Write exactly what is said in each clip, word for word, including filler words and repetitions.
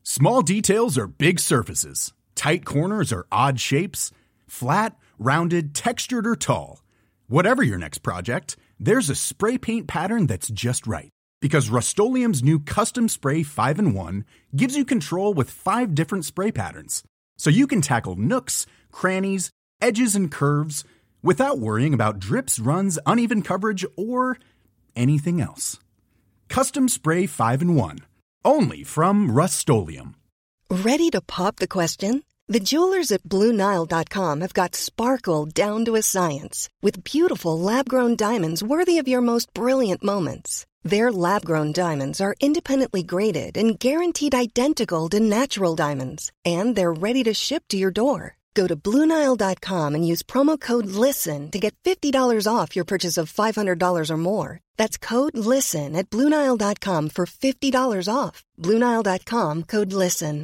Small details are big surfaces. Tight corners are odd shapes. Flat, rounded, textured, or tall. Whatever your next project, there's a spray paint pattern that's just right. Because Rust-Oleum's new Custom Spray five in one gives you control with five different spray patterns. So you can tackle nooks, crannies, edges, and curves without worrying about drips, runs, uneven coverage, or anything else. Custom Spray five in one. Only from Rust-Oleum. Ready to pop the question? The jewelers at Blue Nile dot com have got sparkle down to a science with beautiful lab-grown diamonds worthy of your most brilliant moments. Their lab-grown diamonds are independently graded and guaranteed identical to natural diamonds, and they're ready to ship to your door. Go to Blue Nile dot com and use promo code LISTEN to get fifty dollars off your purchase of five hundred dollars or more. That's code LISTEN at Blue Nile dot com for fifty dollars off. Blue Nile dot com, code LISTEN.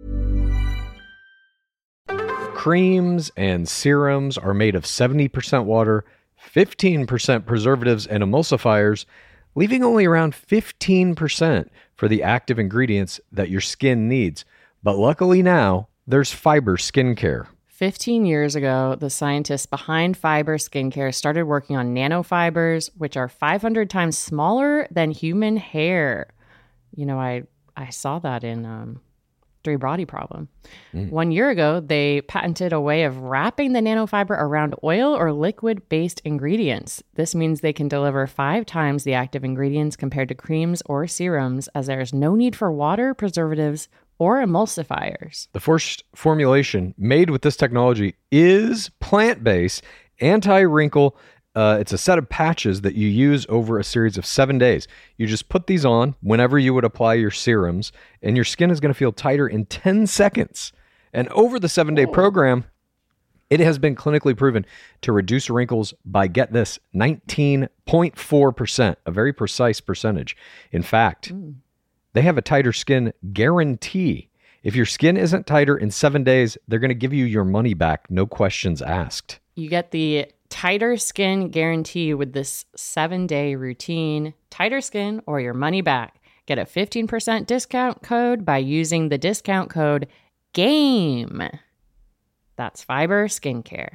Creams and serums are made of seventy percent water, fifteen percent preservatives and emulsifiers, leaving only around fifteen percent for the active ingredients that your skin needs. But luckily now, there's Fiber Skincare. fifteen years ago, the scientists behind Fiber Skincare started working on nanofibers, which are five hundred times smaller than human hair. You know, I, I saw that in um, Three Body Problem. Mm. One year ago, they patented a way of wrapping the nanofiber around oil or liquid-based ingredients. This means they can deliver five times the active ingredients compared to creams or serums, as there is no need for water, preservatives, or emulsifiers. The first formulation made with this technology is plant-based, anti-wrinkle. Uh, it's a set of patches that you use over a series of seven days. You just put these on whenever you would apply your serums, and your skin is going to feel tighter in ten seconds. And over the seven-day oh. program, it has been clinically proven to reduce wrinkles by, get this, nineteen point four percent, a very precise percentage. In fact, mm. they have a tighter skin guarantee. If your skin isn't tighter in seven days, they're going to give you your money back, no questions asked. You get the tighter skin guarantee with this seven-day routine. Tighter skin or your money back. Get a fifteen percent discount code by using the discount code GAME. That's Fiber Skincare.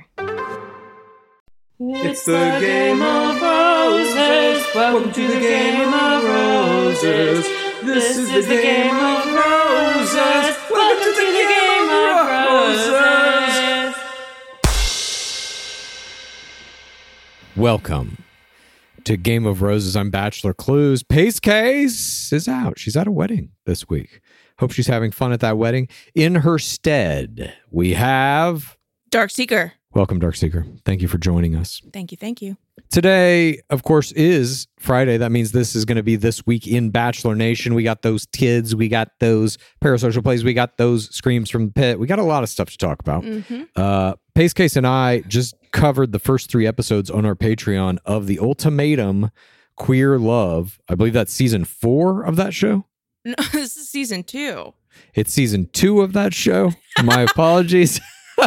It's the Game of Roses. Welcome to the Game of Roses. This is the Game of Roses. Welcome to the Game of Roses. Welcome to Game of Roses. I'm Bachelor Clues. Pace Case is out. She's at a wedding this week. Hope she's having fun at that wedding. In her stead, we have... Dark Seeker. Welcome, Dark Seeker. Thank you for joining us. Thank you, thank you. Today, of course, is Friday. That means this is going to be This Week in Bachelor Nation. We got those kids. We got those parasocial plays. We got those screams from the pit. We got a lot of stuff to talk about. Mm-hmm. Uh, Pace Case and I just covered the first three episodes on our Patreon of The Ultimatum Queer Love. I believe that's season four of that show. No, this is season two. It's season two of that show. My apologies.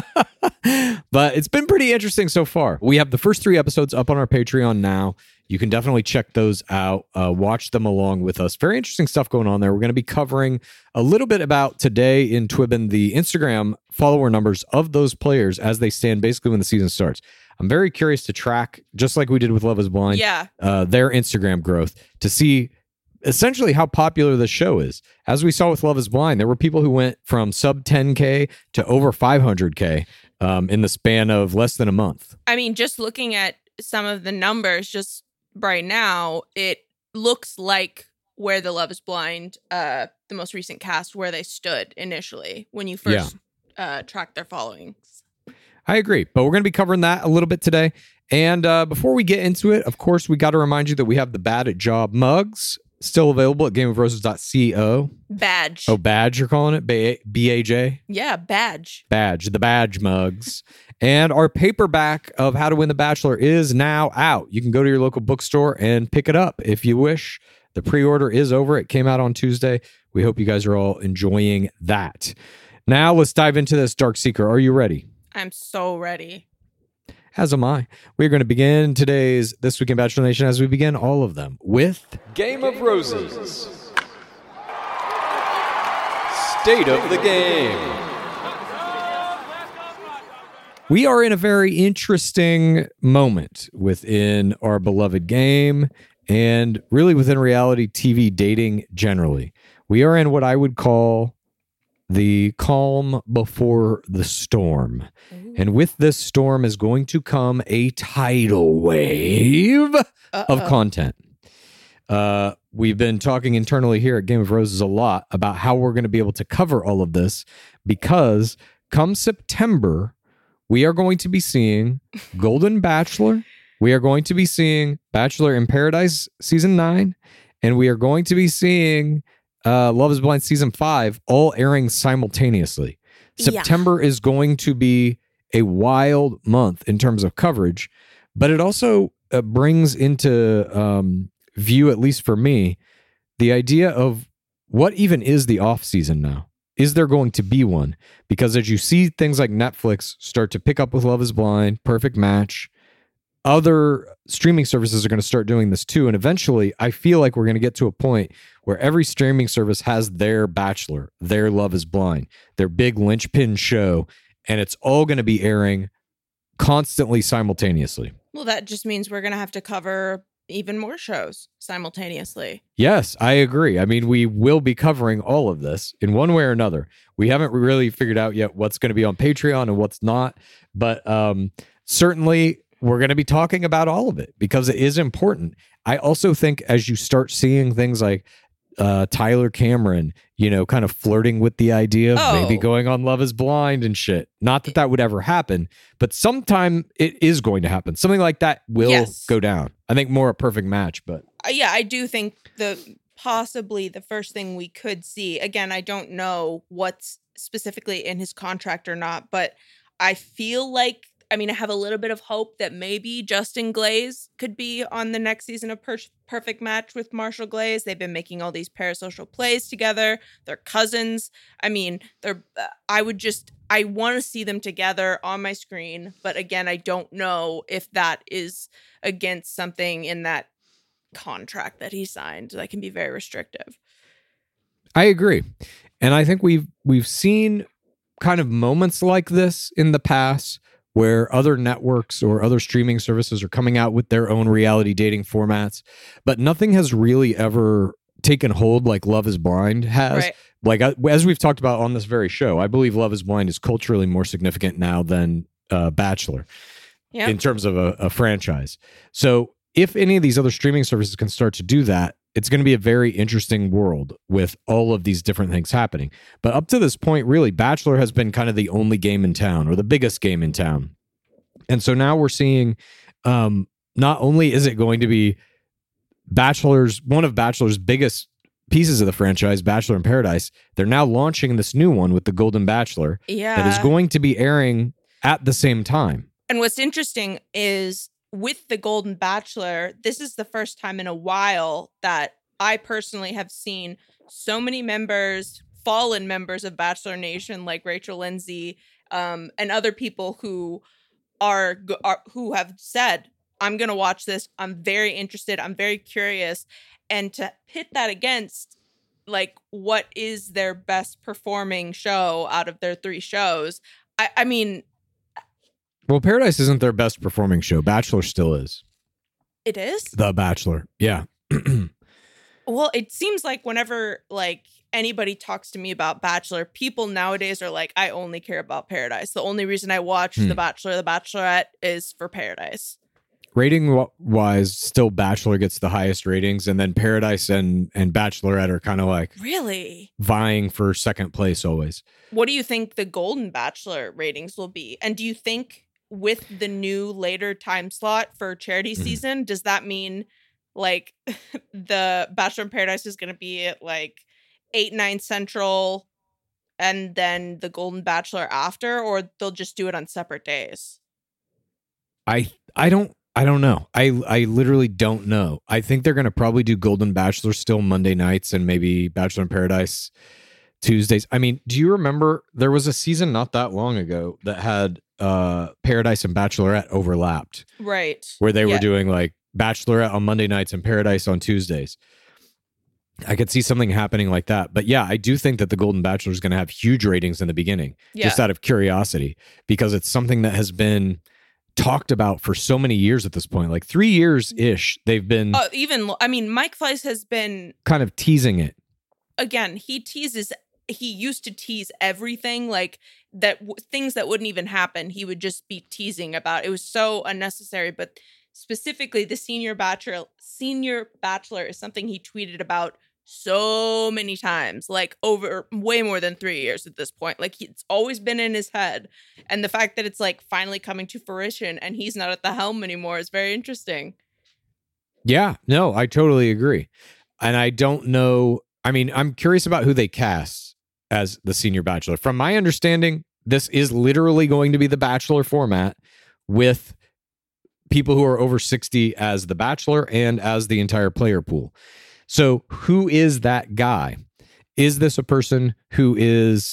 But it's been pretty interesting so far. We have the first three episodes up on our Patreon now. You can definitely check those out. Uh, watch them along with us. Very interesting stuff going on there. We're going to be covering a little bit about today in Twibbin, the Instagram follower numbers of those players as they stand basically when the season starts. I'm very curious to track, just like we did with Love is Blind, yeah. uh, their Instagram growth to see essentially how popular the show is. As we saw with Love is Blind, there were people who went from sub ten K to over five hundred K um, in the span of less than a month. I mean, just looking at some of the numbers just right now, it looks like where the Love is Blind, uh, the most recent cast, where they stood initially when you first yeah. uh, tracked their followings. I agree, but we're going to be covering that a little bit today. And uh, before we get into it, of course, we got to remind you that we have the Bad at Job mugs. Still available at game of roses dot co. Badge. Oh, badge, you're calling it? B A J? Yeah, badge. Badge, the badge mugs. And our paperback of How to Win the Bachelor is now out. You can go to your local bookstore and pick it up if you wish. The pre-order is over. It came out on Tuesday. We hope you guys are all enjoying that. Now let's dive into this, Dark Seeker. Are you ready? I'm so ready. As am I. We're going to begin today's This Week in Bachelor Nation as we begin all of them with Game of Roses. State of the game. We are in a very interesting moment within our beloved game and really within reality T V dating generally. We are in what I would call the calm before the storm. Ooh. And with this storm is going to come a tidal wave Uh-oh. of content. Uh, we've been talking internally here at Game of Roses a lot about how we're going to be able to cover all of this because come September, we are going to be seeing Golden Bachelor. We are going to be seeing Bachelor in Paradise Season nine. And we are going to be seeing uh, Love is Blind Season five all airing simultaneously. September yeah. is going to be a wild month in terms of coverage, but it also uh, brings into um, view, at least for me, the idea of what even is the off season now. Is there going to be one? Because as you see things like Netflix start to pick up with Love is Blind, Perfect Match, other streaming services are going to start doing this too. And eventually, I feel like we're going to get to a point where every streaming service has their Bachelor, their Love is Blind, their big linchpin show, and it's all going to be airing constantly simultaneously. Well, that just means we're going to have to cover even more shows simultaneously. Yes, I agree. I mean, we will be covering all of this in one way or another. We haven't really figured out yet what's going to be on Patreon and what's not, but um, certainly we're going to be talking about all of it because it is important. I also think as you start seeing things like uh, Tyler Cameron, you know, kind of flirting with the idea of oh. maybe going on Love is Blind and shit. Not that that would ever happen, but sometime it is going to happen. Something like that will yes. go down. I think more a Perfect Match, but uh, yeah, I do think the possibly the first thing we could see, again, I don't know what's specifically in his contract or not, but I feel like, I mean, I have a little bit of hope that maybe Justin Glaze could be on the next season of per- Perfect Match with Marshall Glaze. They've been making all these parasocial plays together. They're cousins. I mean, they're. Uh, I would just, I want to see them together on my screen. But again, I don't know if that is against something in that contract that he signed that can be very restrictive. I agree. And I think we've we've seen kind of moments like this in the past where other networks or other streaming services are coming out with their own reality dating formats, but nothing has really ever taken hold like Love is Blind has. Right. Like, as we've talked about on this very show, I believe Love is Blind is culturally more significant now than uh, Bachelor yep. in terms of a, a franchise. So if any of these other streaming services can start to do that, it's going to be a very interesting world with all of these different things happening. But up to this point, really, Bachelor has been kind of the only game in town or the biggest game in town. And so now we're seeing um, not only is it going to be Bachelor's, one of Bachelor's biggest pieces of the franchise, Bachelor in Paradise, they're now launching this new one with the Golden Bachelor yeah. that is going to be airing at the same time. And what's interesting is with the Golden Bachelor, this is the first time in a while that I personally have seen so many members, fallen members of Bachelor Nation, like Rachel Lindsay, um, and other people who are, are who have said, "I'm going to watch this. I'm very interested. I'm very curious." And to pit that against, like, what is their best performing show out of their three shows? I, I mean. Well, Paradise isn't their best performing show. Bachelor still is. It is? The Bachelor. Yeah. Well, it seems like whenever, like, anybody talks to me about Bachelor, people nowadays are like, I only care about Paradise. The only reason I watch hmm. The Bachelor, The Bachelorette is for Paradise. Rating wise, still Bachelor gets the highest ratings, and then Paradise and, and Bachelorette are kind of like really vying for second place always. What do you think the Golden Bachelor ratings will be? And do you think with the new later time slot for charity mm-hmm. season, does that mean like the Bachelor in Paradise is going to be at like eight, nine central and then the Golden Bachelor after, or they'll just do it on separate days? I, I don't, I don't know. I, I literally don't know. I think they're going to probably do Golden Bachelor still Monday nights and maybe Bachelor in Paradise Tuesdays. I mean, do you remember there was a season not that long ago that had uh, Paradise and Bachelorette overlapped? Right. Where they yeah. were doing like Bachelorette on Monday nights and Paradise on Tuesdays. I could see something happening like that. But yeah, I do think that The Golden Bachelor is going to have huge ratings in the beginning, Yeah. just out of curiosity, because it's something that has been talked about for so many years at this point, like three years ish. They've been Uh, even, I mean, Mike Fleiss has been, kind of teasing it. again, he teases, he used to tease everything, like that w- things that wouldn't even happen, he would just be teasing about. It was so unnecessary, but specifically the senior bachelor, senior bachelor is something he tweeted about so many times, like over way more than three years at this point. Like it's always been in his head. And the fact that it's like finally coming to fruition and he's not at the helm anymore is very interesting. Yeah, no, I totally agree. And I don't know. I mean, I'm curious about who they cast as the senior bachelor. From my understanding, this is literally going to be the Bachelor format with people who are over sixty as the Bachelor and as the entire player pool. So who is that guy? Is this a person who is...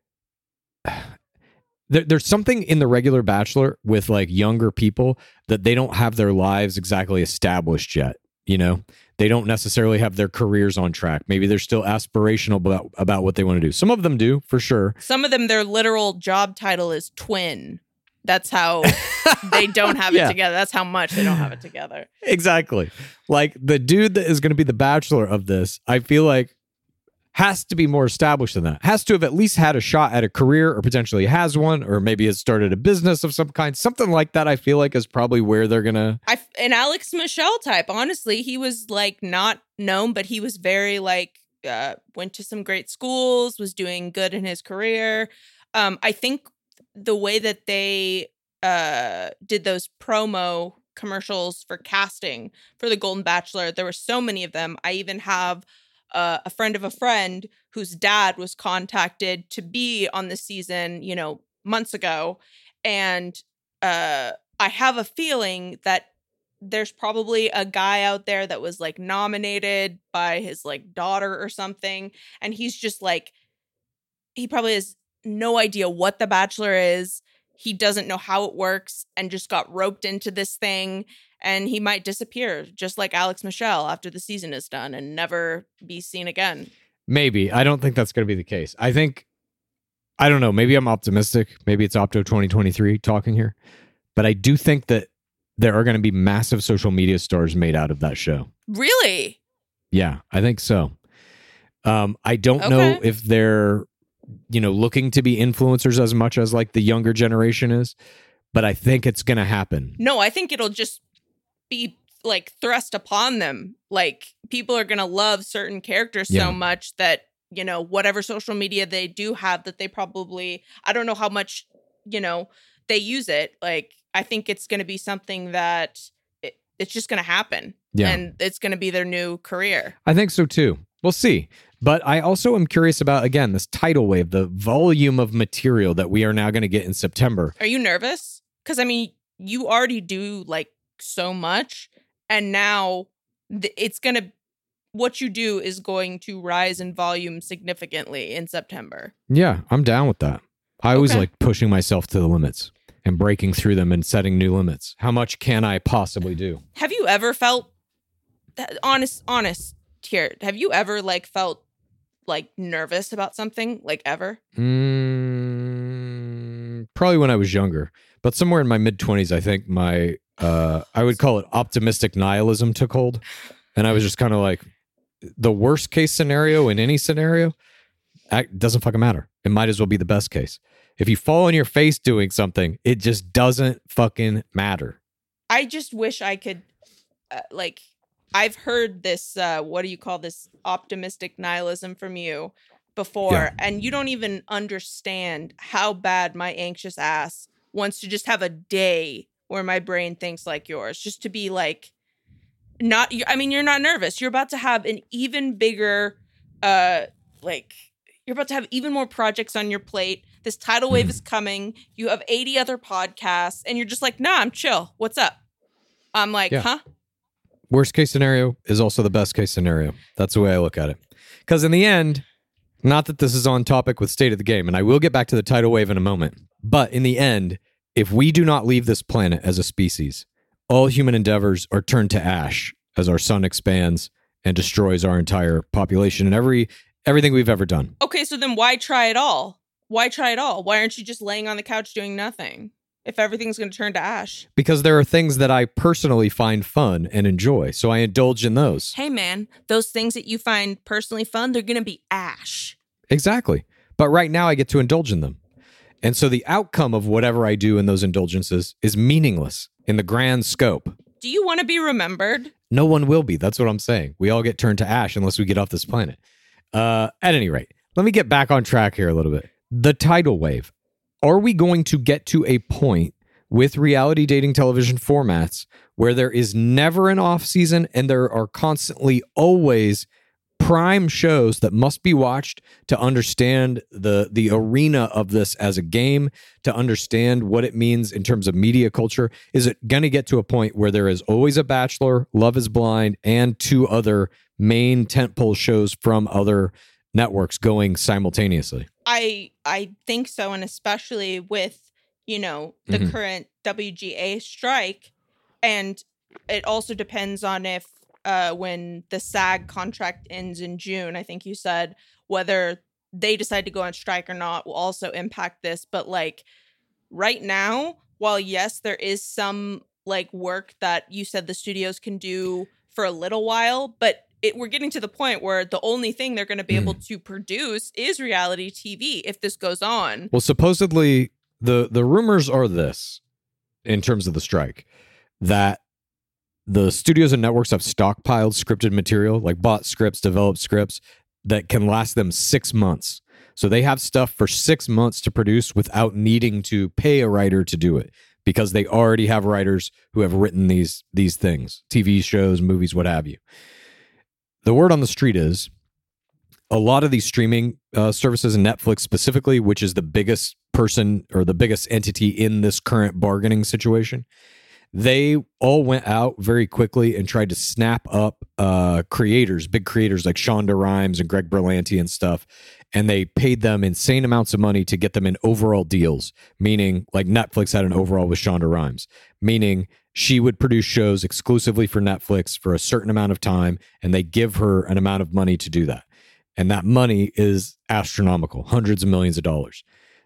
There, there's something in the regular Bachelor with like younger people that they don't have their lives exactly established yet. You know, they don't necessarily have their careers on track. Maybe they're still aspirational about, about what they want to do. Some of them do, for sure. Some of them, their literal job title is twin. That's how they don't have Yeah. it together. That's how much they don't have it together. Exactly. Like the dude that is going to be the Bachelor of this, I feel like has to be more established than that. Has to have at least had a shot at a career, or potentially has one, or maybe has started a business of some kind. Something like that, I feel like, is probably where they're going to... I an Alex Michelle type. Honestly, he was like not known, but he was very like uh, went to some great schools, was doing good in his career. Um, I think the way that they uh, did those promo commercials for casting for the Golden Bachelor, there were so many of them. I even have uh, a friend of a friend whose dad was contacted to be on the season, you know, months ago. And uh, I have a feeling that there's probably a guy out there that was like nominated by his like daughter or something. And he's just like, he probably has no idea what The Bachelor is. He doesn't know how it works and just got roped into this thing. And he might disappear just like Alex Michelle after the season is done and never be seen again. Maybe. I don't think that's going to be the case. I think, I don't know, maybe I'm optimistic. Maybe it's Opto twenty twenty-three talking here. But I do think that there are going to be massive social media stars made out of that show. Really? Yeah, I think so. Um, I don't Okay. know if they're, you know, looking to be influencers as much as like the younger generation is, but I think it's going to happen. No, I think it'll just be like thrust upon them. Like people are going to love certain characters Yeah. so much that, you know, whatever social media they do have that they probably, I don't know how much, you know, they use it. Like, I think it's going to be something that it, it's just going to happen. Yeah. And it's going to be their new career. I think so too. We'll see. But I also am curious about, again, this tidal wave, the volume of material that we are now going to get in September. Are you nervous? Because, I mean, you already do like so much. And now th- it's going to, what you do is going to rise in volume significantly in September. Yeah, I'm down with that. I always Okay. like pushing myself to the limits and breaking through them and setting new limits. How much can I possibly do? Have you ever felt, honest, honest here, have you ever like felt like nervous about something, like ever? Mm, probably when I was younger, but somewhere in my mid twenties, I think my, uh, I would call it optimistic nihilism took hold. And I was just kind of like, the worst case scenario in any scenario, it doesn't fucking matter. It might as well be the best case. If you fall on your face doing something, it just doesn't fucking matter. I just wish I could, uh, like, I've heard this, uh, what do you call this, optimistic nihilism from you before, Yeah. and you don't even understand how bad my anxious ass wants to just have a day where my brain thinks like yours, just to be like, not, I mean, you're not nervous. You're about to have an even bigger, uh, like, you're about to have even more projects on your plate. This tidal wave is coming. You have eighty other podcasts, and you're just like, nah, I'm chill. What's up? I'm like, Yeah. huh? Worst case scenario is also the best case scenario. That's the way I look at it. Because in the end, not that this is on topic with State of the Game, and I will get back to the tidal wave in a moment, but in the end, if we do not leave this planet as a species, all human endeavors are turned to ash as our sun expands and destroys our entire population and every everything we've ever done. Okay, so then why try it all? Why try it all? Why aren't you just laying on the couch doing nothing if everything's going to turn to ash? Because there are things that I personally find fun and enjoy, so I indulge in those. Hey, man, those things that you find personally fun, they're going to be ash. Exactly. But right now I get to indulge in them. And so the outcome of whatever I do in those indulgences is meaningless in the grand scope. Do you want to be remembered? No one will be. That's what I'm saying. We all get turned to ash unless we get off this planet. Uh, at any rate, let me get back on track here a little bit. The tidal wave. Are we going to get to a point with reality dating television formats where there is never an off season and there are constantly always prime shows that must be watched to understand the the arena of this as a game, to understand what it means in terms of media culture? Is it going to get to a point where there is always a Bachelor, Love is Blind, and two other main tentpole shows from other networks going simultaneously? I I think so, and especially with, you know, the Mhm. current W G A strike, and it also depends on if uh, when the SAG contract ends in June, I think you said, whether they decide to go on strike or not will also impact this. But like right now, while yes, there is some like work that you said the studios can do for a little while, but it, we're getting to the point where the only thing they're going to be Mm. able to produce is reality T V if this goes on. Well, supposedly the the rumors are this, in terms of the strike, that the studios and networks have stockpiled scripted material, like bought scripts, developed scripts that can last them six months. So they have stuff for six months to produce without needing to pay a writer to do it, because they already have writers who have written these these things, T V shows, movies, what have you. The word on the street is a lot of these streaming uh, services, and Netflix specifically, which is the biggest person or the biggest entity in this current bargaining situation, they all went out very quickly and tried to snap up uh, creators, big creators like Shonda Rhimes and Greg Berlanti and stuff, and they paid them insane amounts of money to get them in overall deals, meaning like Netflix had an overall with Shonda Rhimes, meaning she would produce shows exclusively for Netflix for a certain amount of time, and they give her an amount of money to do that. And that money is astronomical, hundreds of millions of dollars.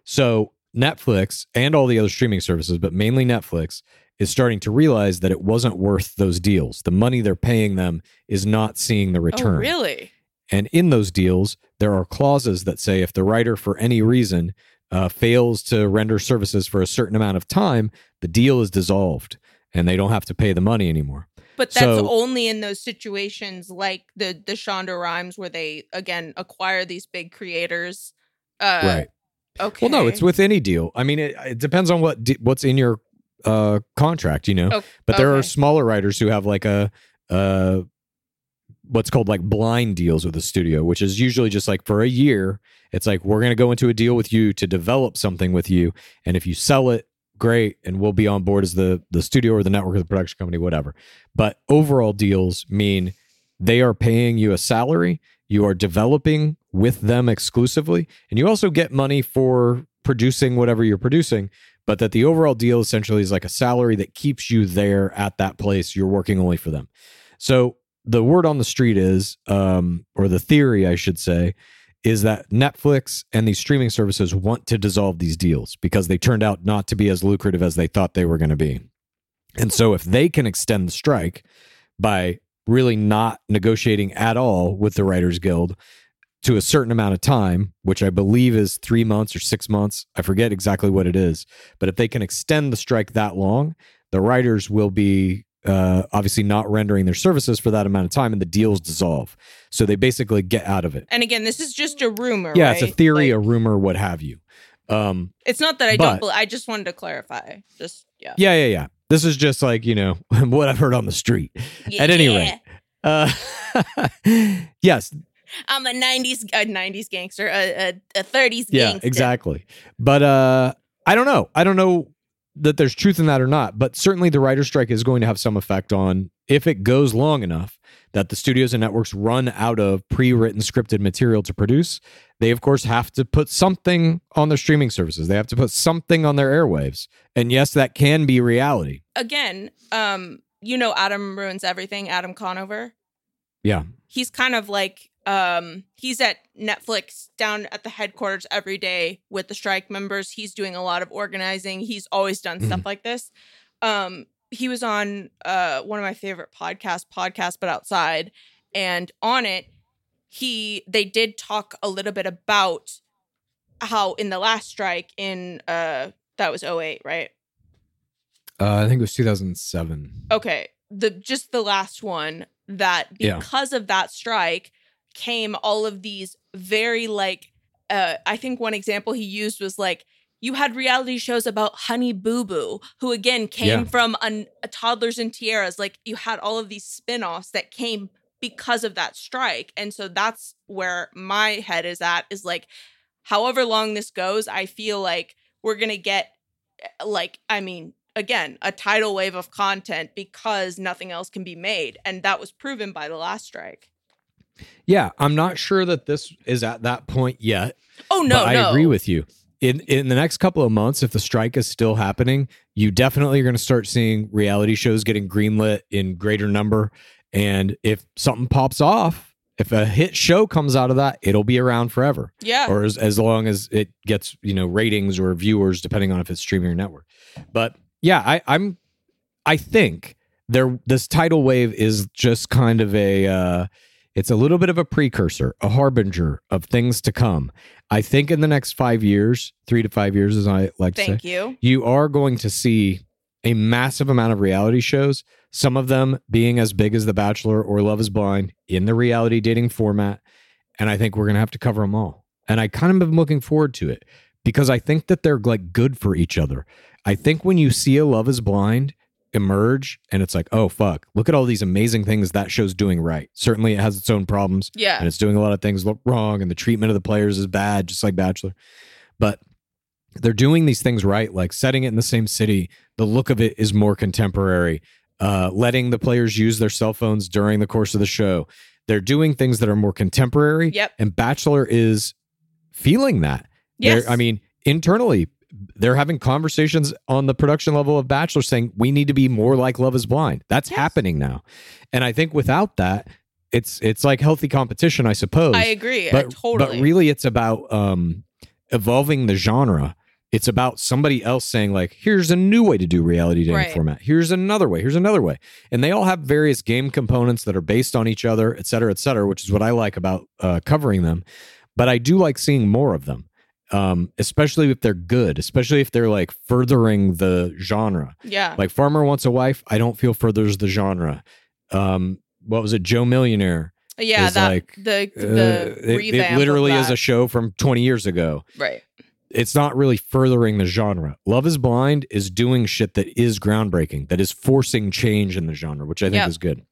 So Netflix and all the other streaming services, but mainly Netflix, is starting to realize that it wasn't worth those deals. The money they're paying them is not seeing the return. Oh, really? And in those deals, there are clauses that say if the writer, for any reason, uh, fails to render services for a certain amount of time, the deal is dissolved and they don't have to pay the money anymore. But that's So- only in those situations like the the Shonda Rhimes where they, again, acquire these big creators. Uh, Right. Okay. Well, no, it's with any deal. I mean, it, it depends on what de- what's in your uh, contract, you know. Oh, But there are okay. smaller writers who have like a uh, what's called like blind deals with the studio, which is usually just like for a year. It's like, we're going to go into a deal with you to develop something with you, and if you sell it, great, and we'll be on board as the the studio or the network or the production company, whatever. But overall deals mean they are paying you a salary, you are developing with them exclusively, and you also get money for producing whatever you're producing, but that the overall deal essentially is like a salary that keeps you there at that place. You're working only for them. So the word on the street is, um, or the theory, I should say, is that Netflix and these streaming services want to dissolve these deals because they turned out not to be as lucrative as they thought they were going to be. And so if they can extend the strike by really not negotiating at all with the Writers Guild to a certain amount of time, which I believe is three months or six months, I forget exactly what it is, but if they can extend the strike that long, the writers will be uh, obviously not rendering their services for that amount of time, and the deals dissolve. So they basically get out of it. And again, this is just a rumor. Yeah, right? it's a theory, Like, a rumor, what have you. Um, it's not that I but- don't. Believe, I just wanted to clarify. Just yeah. yeah, yeah, yeah. This is just like, you know, what I've heard on the street. At any rate. Uh, yes. I'm a nineties a nineties gangster, a a, a thirties Yeah, gangster. exactly. But uh, I don't know. I don't know that there's truth in that or not. But certainly the writer's strike is going to have some effect on, if it goes long enough, that the studios and networks run out of pre-written scripted material to produce. They, of course, have to put something on their streaming services. They have to put something on their airwaves. And yes, that can be reality. Again, um, you know, Adam Ruins Everything. Adam Conover. Yeah. He's kind of like, um, he's at Netflix down at the headquarters every day with the strike members. He's doing a lot of organizing. He's always done stuff Mhm. like this. Um, he was on uh, one of my favorite podcasts, Podcast But Outside. And on it, he they did talk a little bit about how in the last strike in, uh, that was oh eight, right? Uh, I think it was two thousand seven. Okay. The just the last one, that Yeah. because of that strike came all of these very like uh I think one example he used was like, you had reality shows about Honey Boo Boo, who again came Yeah. from a, a Toddlers and Tiaras. Like you had all of these spin-offs that came because of that strike. And so that's where my head is at, is like, however long this goes, I feel like we're gonna get like, I mean, again, a tidal wave of content because nothing else can be made. And that was proven by the last strike. Yeah, I'm not sure that this is at that point yet. Oh, no, but I no. agree with you. In in the next couple of months, if the strike is still happening, you definitely are going to start seeing reality shows getting greenlit in greater number. And if something pops off, if a hit show comes out of that, it'll be around forever. Yeah. Or as, as long as it gets, you know, ratings or viewers, depending on if it's streaming or network. But yeah, I, I'm, I think there, this tidal wave is just kind of a, uh, it's a little bit of a precursor, a harbinger of things to come. I think in the next five years, three to five years, as I like to Thank say, you. you are going to see a massive amount of reality shows, some of them being as big as The Bachelor or Love is Blind in the reality dating format. And I think we're going to have to cover them all. And I kind of am looking forward to it because I think that they're like good for each other. I think when you see a Love is Blind emerge and it's like, oh, fuck, look at all these amazing things that show's doing right. Certainly it has its own problems. Yeah. And it's doing a lot of things wrong and the treatment of the players is bad, just like Bachelor. But they're doing these things right, like setting it in the same city. The look of it is more contemporary, uh, letting the players use their cell phones during the course of the show. They're doing things that are more contemporary. Yep. And Bachelor is feeling that. Yes. They're, I mean, internally, they're having conversations on the production level of Bachelor saying we need to be more like Love is Blind. That's Yes. happening now. And I think without that, it's it's like healthy competition, I suppose. I agree. I But, totally. but really it's about um, evolving the genre. It's about somebody else saying like, here's a new way to do reality dating Right. format. Here's another way. Here's another way. And they all have various game components that are based on each other, et cetera, et cetera, which is what I like about uh, covering them. But I do like seeing more of them. Um, especially if they're good, especially if they're like furthering the genre. yeah. Like Farmer Wants a Wife, I don't feel furthers the genre. Um, what was it? Joe Millionaire. yeah. is That like, the Uh, the it, revamp it literally of is that. a show from twenty years ago. Right. It's not really furthering the genre. Love is Blind is doing shit that is groundbreaking, that is forcing change in the genre, which I think Yep. is good.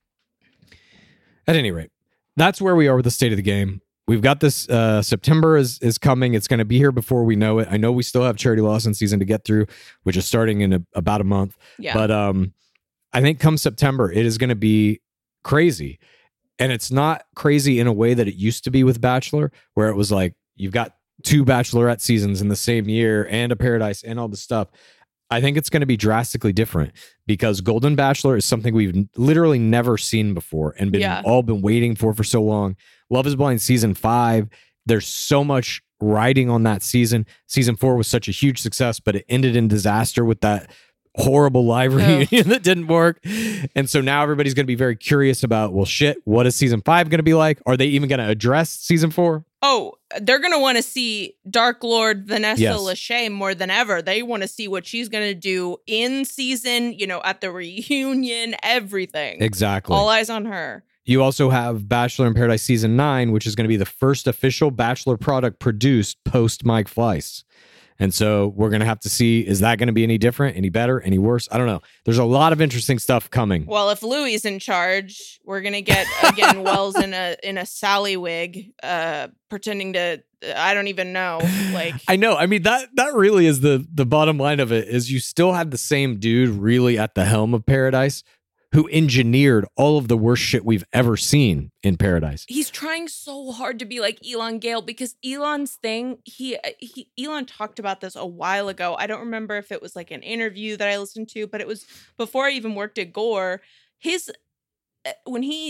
At any rate, that's where we are with the state of the game. We've got this uh, September is is coming. It's going to be here before we know it. I know we still have Charity Lawson season to get through, which is starting in a, about a month. Yeah. But um, I think come September, it is going to be crazy. And it's not crazy in a way that it used to be with Bachelor, where it was like you've got two Bachelorette seasons in the same year and a Paradise and all this stuff. I think it's going to be drastically different because Golden Bachelor is something we've n- literally never seen before and been Yeah. all been waiting for for so long. Love is Blind season five. There's so much riding on that season. Season four was such a huge success, but it ended in disaster with that horrible live reunion that didn't work. And so now everybody's going to be very curious about, well, shit, what is season five going to be like? Are they even going to address season four? Oh, they're going to want to see Dark Lord Vanessa Yes. Lachey more than ever. They want to see what she's going to do in season, you know, at the reunion, everything. Exactly. All eyes on her. You also have Bachelor in Paradise season nine, which is going to be the first official Bachelor product produced post Mike Fleiss. And so we're going to have to see, is that going to be any different, any better, any worse? I don't know. There's a lot of interesting stuff coming. Well, if Louis is in charge, we're gonna get again Wells in a in a Sally wig, uh, pretending to I don't even know. Like I know. I mean, that that really is the the bottom line of it is you still had the same dude really at the helm of Paradise who engineered all of the worst shit we've ever seen in Paradise. he's trying so hard to be like Elon Gale because Elon's thing. He he Elon talked about this a while ago. I don't remember if it was like an interview that I listened to, but it was before I even worked at Gore. His when he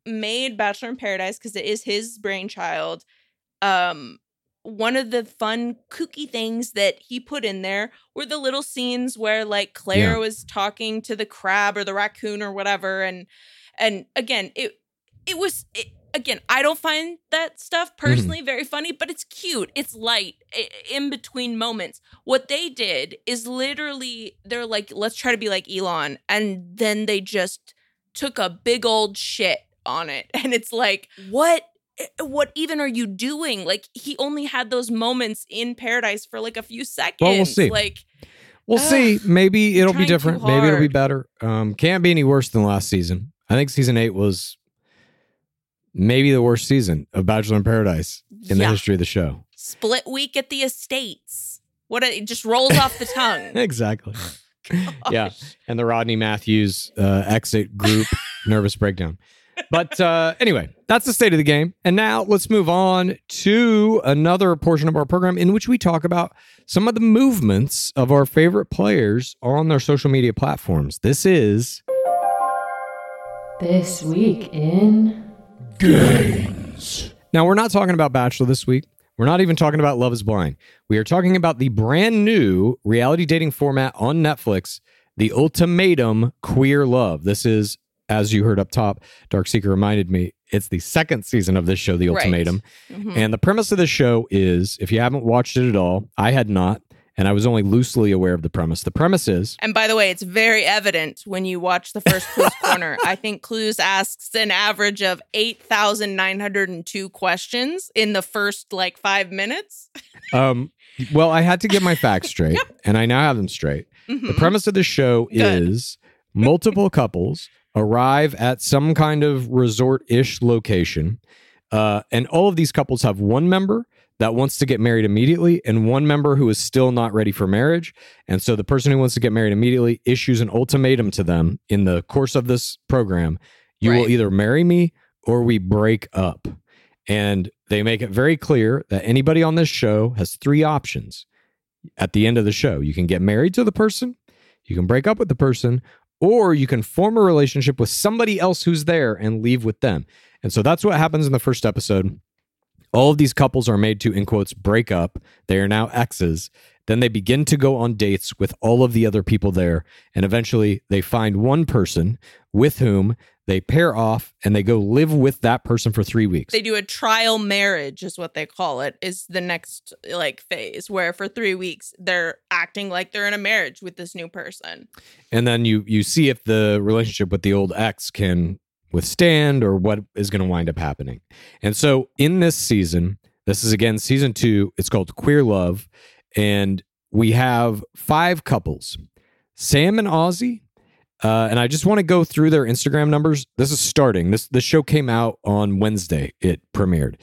made Bachelor in Paradise because it is his brainchild. Um, one of the fun, kooky things that he put in there were the little scenes where, like, Claire Yeah. was talking to the crab or the raccoon or whatever, and and again, it it was. It, Again, I don't find that stuff personally mm-hmm. very funny, but it's cute. It's light in between moments. What they did is literally, they're like, let's try to be like Elon. And then they just took a big old shit on it. And it's like, what, what even are you doing? Like, he only had those moments in Paradise for like a few seconds. Well, we'll see. Like, we'll ugh, see. Maybe it'll be trying too different. Maybe it'll be hard. better. Um, can't be any worse than last season. I think season eight was maybe the worst season of Bachelor in Paradise in the Yeah. history of the show. Split week at the estates. What a, it just rolls off the tongue. Exactly. Yeah. And the Rodney Matthews uh, exit group nervous breakdown. But uh, anyway, that's the state of the game. And now let's move on to another portion of our program in which we talk about some of the movements of our favorite players on their social media platforms. This is This Week in Games. Now, we're not talking about Bachelor this week. We're not even talking about Love is Blind. We are talking about the brand new reality dating format on Netflix, The Ultimatum Queer Love. This is, as you heard up top, Dark Seeker reminded me, it's the second season of this show, The Ultimatum. Right. Mm-hmm. And the premise of the show is, if you haven't watched it at all, I had not, and I was only loosely aware of the premise. The premise is... And by the way, it's very evident when you watch the first Clues Corner. I think Clues asks an average of eight thousand nine hundred two questions in the first, like, five minutes. um, well, I had to get my facts straight, Yep. and I now have them straight. Mm-hmm. The premise of the show Good. is multiple couples arrive at some kind of resort-ish location, uh, and all of these couples have one member that wants to get married immediately and one member who is still not ready for marriage. And so the person who wants to get married immediately issues an ultimatum to them in the course of this program. You Right. will either marry me or we break up. And they make it very clear that anybody on this show has three options at the end of the show. You can get married to the person, you can break up with the person, or you can form a relationship with somebody else who's there and leave with them. And so that's what happens in the first episode. All of these couples are made to, in quotes, break up. They are now exes. Then they begin to go on dates with all of the other people there. And eventually they find one person with whom they pair off and they go live with that person for three weeks. They do a trial marriage is what they call it, is the next, like, phase where for three weeks they're acting like they're in a marriage with this new person. And then you you see if the relationship with the old ex can withstand or what is going to wind up happening. And so in this season, this is again season two, it's called Queer Love, and we have five couples, Sam and Ozzy. Uh, and I just want to go through their Instagram numbers. This is starting. This this show came out on Wednesday. It premiered.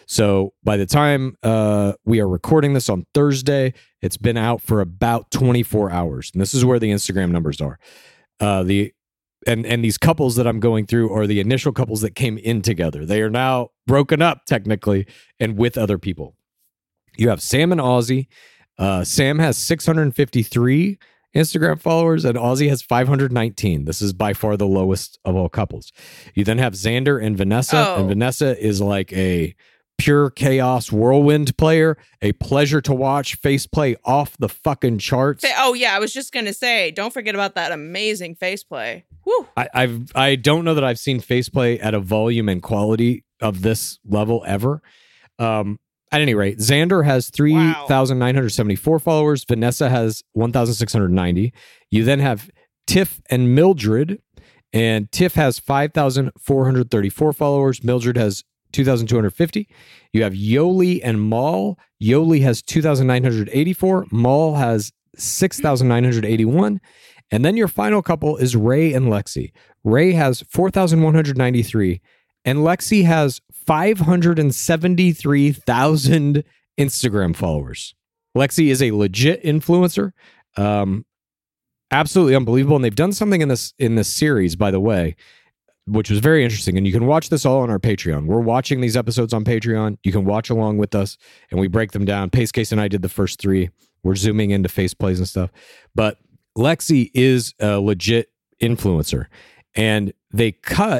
So by the time uh, we are recording this on Thursday, it's been out for about twenty-four hours. And this is where the Instagram numbers are. Uh, the and and these couples that I'm going through are the initial couples that came in together. They are now broken up technically and with other people. You have Sam and Ozzy. Uh, Sam has six hundred fifty-three Instagram followers and Ozzy has five hundred nineteen. This is by far the lowest of all couples. You then have Xander and Vanessa, Oh. and Vanessa is like a pure chaos whirlwind player, a pleasure to watch, face play off the fucking charts. Fa- Oh, yeah, I was just going to say, don't forget about that amazing face play. Woo. I, I've I don't know that I've seen faceplay at a volume and quality of this level ever. Um, at any rate, Xander has three thousand nine hundred seventy-four followers. Vanessa has one thousand six hundred ninety. You then have Tiff and Mildred, and Tiff has five thousand four hundred thirty-four followers. Mildred has two thousand two hundred fifty. You have Yoli and Mal. Yoli has two thousand nine hundred eighty-four. Mal has six thousand nine hundred eighty-one. And then your final couple is Ray and Lexi. Ray has four thousand one hundred ninety-three, and Lexi has five hundred seventy-three thousand Instagram followers. Lexi is a legit influencer. Um, absolutely unbelievable. And they've done something in this in this series, by the way, which was very interesting. And you can watch this all on our Patreon. We're watching these episodes on Patreon. You can watch along with us, and we break them down. Pace Case and I did the first three. We're zooming into face plays and stuff. But Lexi is a legit influencer, and they cut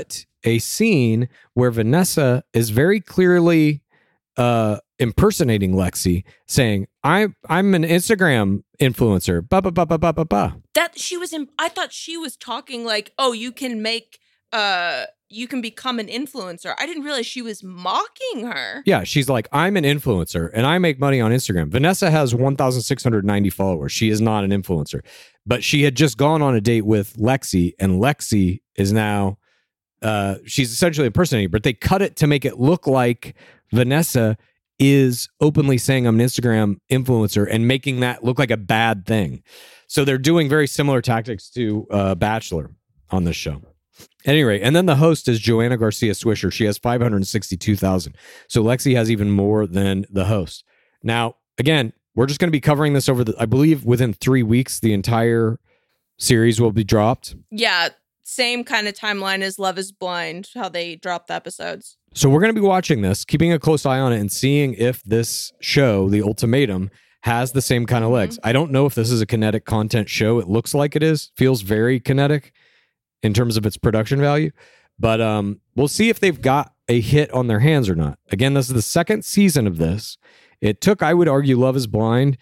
a scene where Vanessa is very clearly uh, impersonating Lexi, saying, "I'm I'm an Instagram influencer." Ba ba ba ba ba ba ba. That she was in. I thought she was talking like, "Oh, you can make, uh, you can become an influencer." I didn't realize she was mocking her. Yeah, she's like, "I'm an influencer and I make money on Instagram." Vanessa has one thousand six hundred ninety followers. She is not an influencer, but she had just gone on a date with Lexi, and Lexi is now. Uh, she's essentially impersonating, but they cut it to make it look like Vanessa is openly saying I'm an Instagram influencer and making that look like a bad thing. So they're doing very similar tactics to uh, Bachelor on this show. At any rate, and then the host is Joanna Garcia Swisher. She has five hundred sixty-two thousand. So Lexi has even more than the host. Now, again, we're just going to be covering this over the, I believe within three weeks, the entire series will be dropped. Yeah. Same kind of timeline as Love is Blind, how they drop the episodes. So we're going to be watching this, keeping a close eye on it and seeing if this show, The Ultimatum, has the same kind of legs. Mm-hmm. I don't know if this is a kinetic content show. It looks like it is. Feels very kinetic in terms of its production value. But um, we'll see if they've got a hit on their hands or not. Again, this is the second season of this. It took, I would argue, Love is Blind.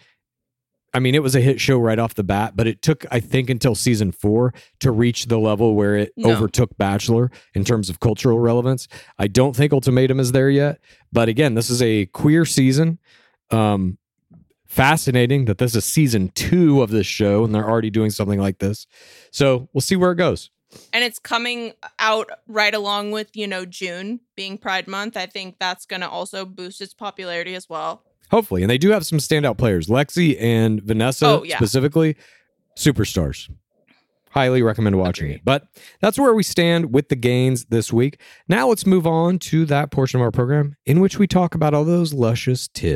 I mean, it was a hit show right off the bat, but it took, I think, until season four to reach the level where it no. overtook Bachelor in terms of cultural relevance. I don't think Ultimatum is there yet. But again, this is a queer season. Um, fascinating that this is season two of this show and they're already doing something like this. So we'll see where it goes. And it's coming out right along with, you know, June being Pride Month. I think that's going to also boost its popularity as well. Hopefully. And they do have some standout players. Lexi and Vanessa oh, yeah. specifically, superstars. Highly recommend watching Agreed. it. But that's where we stand with the gains this week. Now let's move on to that portion of our program in which we talk about all those luscious tips.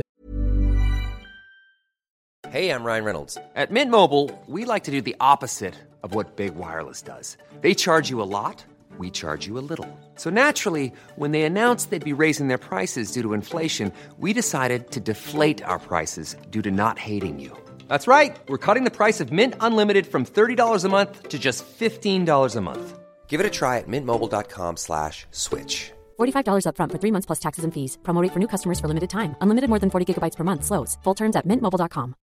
Hey, I'm Ryan Reynolds. At Mint Mobile, we like to do the opposite of what Big Wireless does. They charge you a lot. We charge you a little. So naturally, when they announced they'd be raising their prices due to inflation, we decided to deflate our prices due to not hating you. That's right. We're cutting the price of Mint Unlimited from thirty dollars a month to just fifteen dollars a month. Give it a try at mintmobile.com slash switch. forty-five dollars up front for three months plus taxes and fees. Promo rate for new customers for limited time. Unlimited more than forty gigabytes per month. Slows full terms at mint mobile dot com.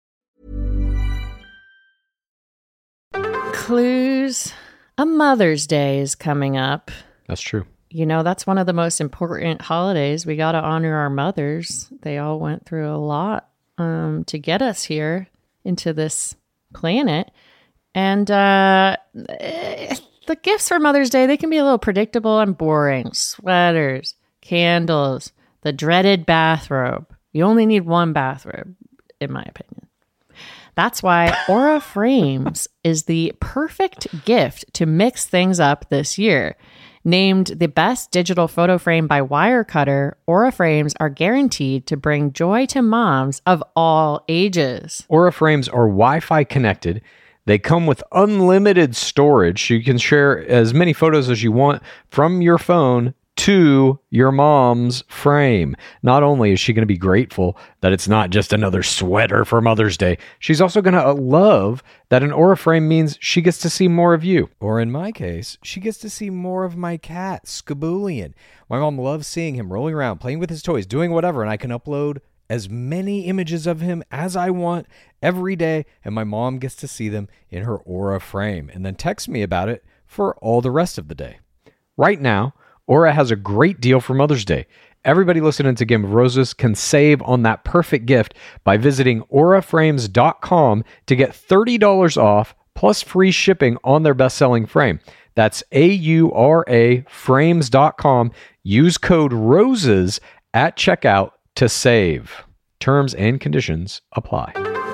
Clues. A Mother's Day is coming up. That's true. You know, that's one of the most important holidays. We got to honor our mothers. They all went through a lot um, to get us here into this planet. And uh, the gifts for Mother's Day, they can be a little predictable and boring. Sweaters, candles, the dreaded bathrobe. You only need one bathrobe, in my opinion. That's why Aura Frames is the perfect gift to mix things up this year. Named the best digital photo frame by Wirecutter, Aura Frames are guaranteed to bring joy to moms of all ages. Aura Frames are Wi-Fi connected. They come with unlimited storage, so you can share as many photos as you want from your phone to your mom's frame. Not only is she going to be grateful that it's not just another sweater for Mother's Day, she's also going to love that an Aura frame means she gets to see more of you. Or in my case, she gets to see more of my cat, Skaboolian. My mom loves seeing him rolling around, playing with his toys, doing whatever, and I can upload as many images of him as I want every day, and my mom gets to see them in her Aura frame and then text me about it for all the rest of the day. Right now, Aura has a great deal for Mother's Day. Everybody listening to Game of Roses can save on that perfect gift by visiting aura frames dot com to get thirty dollars off plus free shipping on their best-selling frame. That's A U R A frames dot com. Use code ROSES at checkout to save. Terms and conditions apply.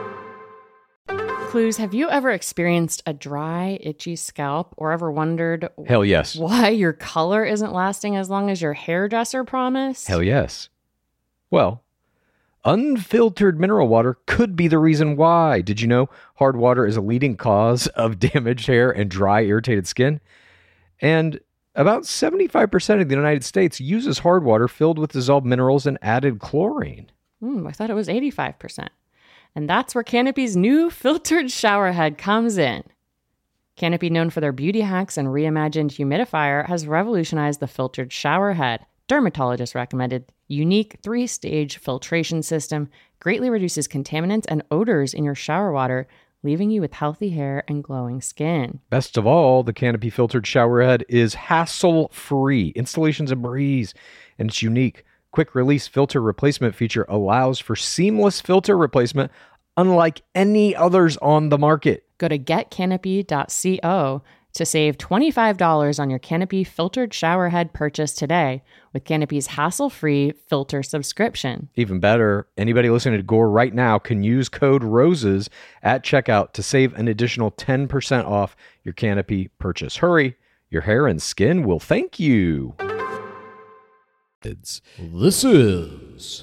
Clues, have you ever experienced a dry, itchy scalp or ever wondered Hell yes. why your color isn't lasting as long as your hairdresser promised? Hell yes. Well, unfiltered mineral water could be the reason why. Did you know hard water is a leading cause of damaged hair and dry, irritated skin? And about seventy-five percent of the United States uses hard water filled with dissolved minerals and added chlorine. Hmm, I thought it was eighty-five percent. And that's where Canopy's new filtered shower head comes in. Canopy, known for their beauty hacks and reimagined humidifier, has revolutionized the filtered shower head. Dermatologist recommended unique three-stage filtration system greatly reduces contaminants and odors in your shower water, leaving you with healthy hair and glowing skin. Best of all, the Canopy filtered shower head is hassle-free. Installation's a breeze, and it's unique. Quick release filter replacement feature allows for seamless filter replacement unlike any others on the market. Go to get canopy dot co to save twenty-five dollars on your Canopy filtered shower head purchase today with Canopy's hassle-free filter subscription. Even better, anybody listening to Gore right now can use code ROSES at checkout to save an additional ten percent off your Canopy purchase. Hurry, your hair and skin will thank you. This is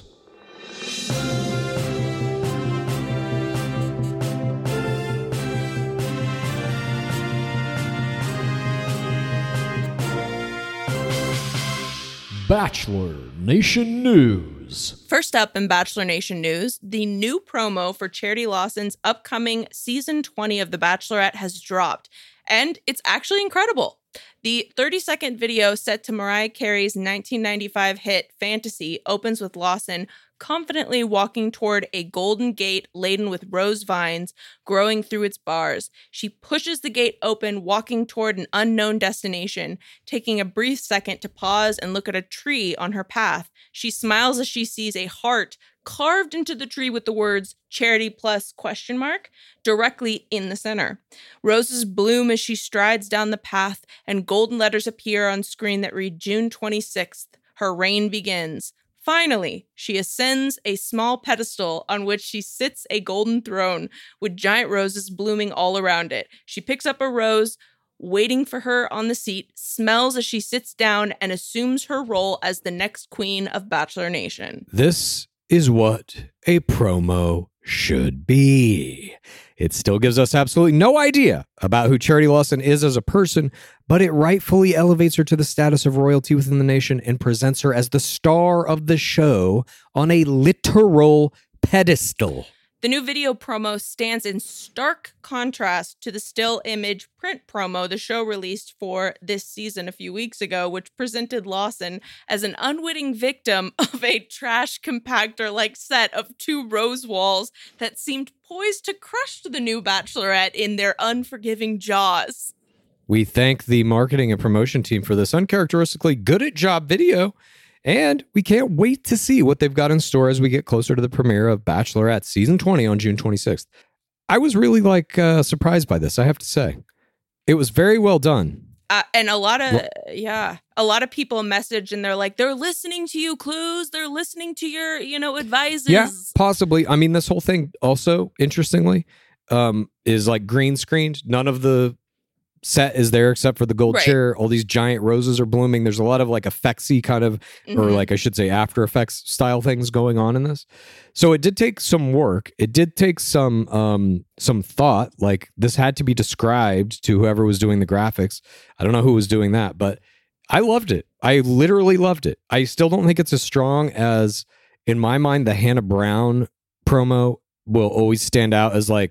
Bachelor Nation News. First up in Bachelor Nation news, the new promo for Charity Lawson's upcoming season twenty of The Bachelorette has dropped, and it's actually incredible. The thirty-second video set to Mariah Carey's nineteen ninety-five hit Fantasy opens with Lawson confidently walking toward a golden gate laden with rose vines growing through its bars. She pushes the gate open, walking toward an unknown destination, taking a brief second to pause and look at a tree on her path. She smiles as she sees a heart carved into the tree with the words charity plus question mark directly in the center. Roses bloom as she strides down the path, and golden letters appear on screen that read June twenty-sixth. Her reign begins. Finally, she ascends a small pedestal on which she sits a golden throne with giant roses blooming all around it. She picks up a rose, waiting for her on the seat, smells as she sits down, and assumes her role as the next queen of Bachelor Nation. This is what a promo should be. It still gives us absolutely no idea about who Charity Lawson is as a person, but it rightfully elevates her to the status of royalty within the nation and presents her as the star of the show on a literal pedestal. The new video promo stands in stark contrast to the still image print promo the show released for this season a few weeks ago, which presented Lawson as an unwitting victim of a trash compactor-like set of two rose walls that seemed poised to crush the new Bachelorette in their unforgiving jaws. We thank the marketing and promotion team for this uncharacteristically good at job video. And we can't wait to see what they've got in store as we get closer to the premiere of Bachelorette Season twenty on June twenty-sixth. I was really like uh, surprised by this, I have to say. It was very well done. Uh, and a lot of, well, yeah, a lot of people message and they're like, they're listening to you, Clues. They're listening to your, you know, advices. Yeah, possibly. I mean, this whole thing also, interestingly, um, is like green screened. None of the set is there except for the gold right. chair. All these giant roses are blooming. There's a lot of like effectsy kind of, mm-hmm. or like I should say After Effects style things going on in this. So it did take some work. It did take some um some thought. Like this had to be described to whoever was doing the graphics. I don't know who was doing that, but I loved it. I literally loved it. I still don't think it's as strong as, in my mind, the Hannah Brown promo will always stand out as like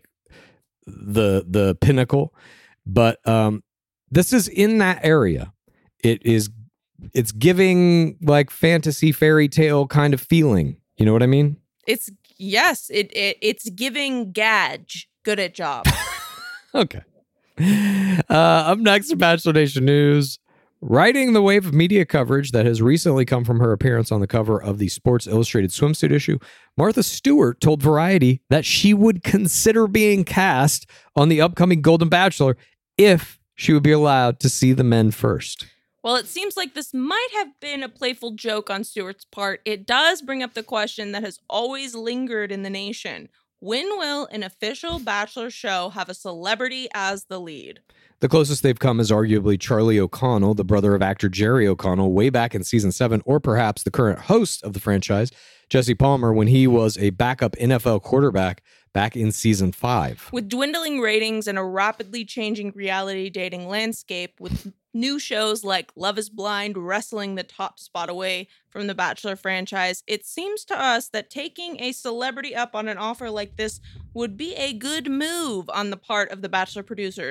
the the pinnacle. But um, this is in that area. It is, it's giving like fantasy fairy tale kind of feeling. You know what I mean? It's yes. It, it it's giving Gadge. Good at job. Okay. Uh, up next, Bachelor Nation news. Riding the wave of media coverage that has recently come from her appearance on the cover of the Sports Illustrated swimsuit issue, Martha Stewart told Variety that she would consider being cast on the upcoming Golden Bachelor if she would be allowed to see the men first. Well, it seems like this might have been a playful joke on Stewart's part. It does bring up the question that has always lingered in the nation. When will an official Bachelor show have a celebrity as the lead? The closest they've come is arguably Charlie O'Connell, the brother of actor Jerry O'Connell, way back in season seven, or perhaps the current host of the franchise, Jesse Palmer, when he was a backup N F L quarterback back in season five. With dwindling ratings and a rapidly changing reality dating landscape, with new shows like Love is Blind wrestling the top spot away from the Bachelor franchise, it seems to us that taking a celebrity up on an offer like this would be a good move on the part of the Bachelor producers.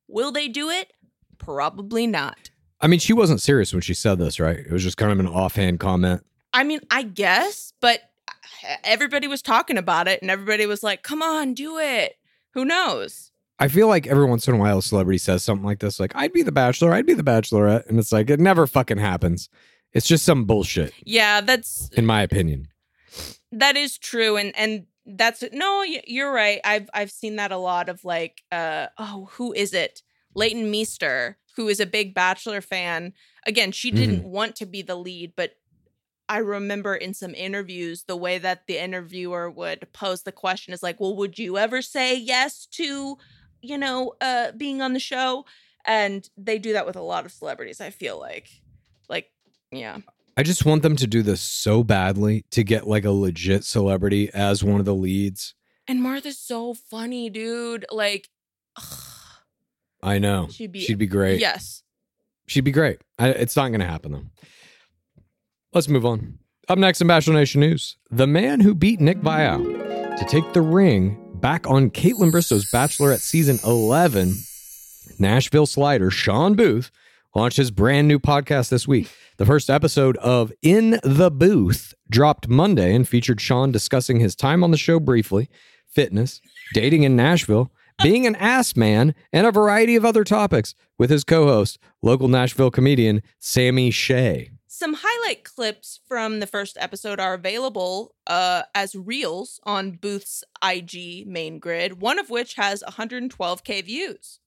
Will they do it? Probably not. I mean, she wasn't serious when she said this, right? It was just kind of an offhand comment. I mean, I guess, but everybody was talking about it and everybody was like, come on, do it. Who knows? I feel like every once in a while a celebrity says something like this, like, I'd be the Bachelor, I'd be the Bachelorette. And it's like, it never fucking happens. It's just some bullshit. Yeah, that's... in my opinion. That is true. And and that's... No, you're right. I've I've seen that a lot of like, uh, oh, who is it? Leighton Meester, who is a big Bachelor fan. Again, she didn't mm-hmm. want to be the lead, but I remember in some interviews, the way that the interviewer would pose the question is like, well, would you ever say yes to, you know, uh, being on the show? And they do that with a lot of celebrities, I feel like. Like, yeah. I just want them to do this so badly to get like a legit celebrity as one of the leads. And Martha's so funny, dude. Like, ugh. I know. She'd be, She'd be great. Yes. She'd be great. I, it's not going to happen, though. Let's move on. Up next in Bachelor Nation news, the man who beat Nick Viall to take the ring back on Kaitlyn Bristow's Bachelorette season eleven, Nashville Slider Sean Booth launched his brand new podcast this week. The first episode of In the Booth dropped Monday and featured Sean discussing his time on the show briefly, fitness, dating in Nashville, being an ass man, and a variety of other topics with his co-host, local Nashville comedian Sammy Shea. Some highlight clips from the first episode are available uh, as reels on Booth's I G main grid, one of which has one hundred twelve K views.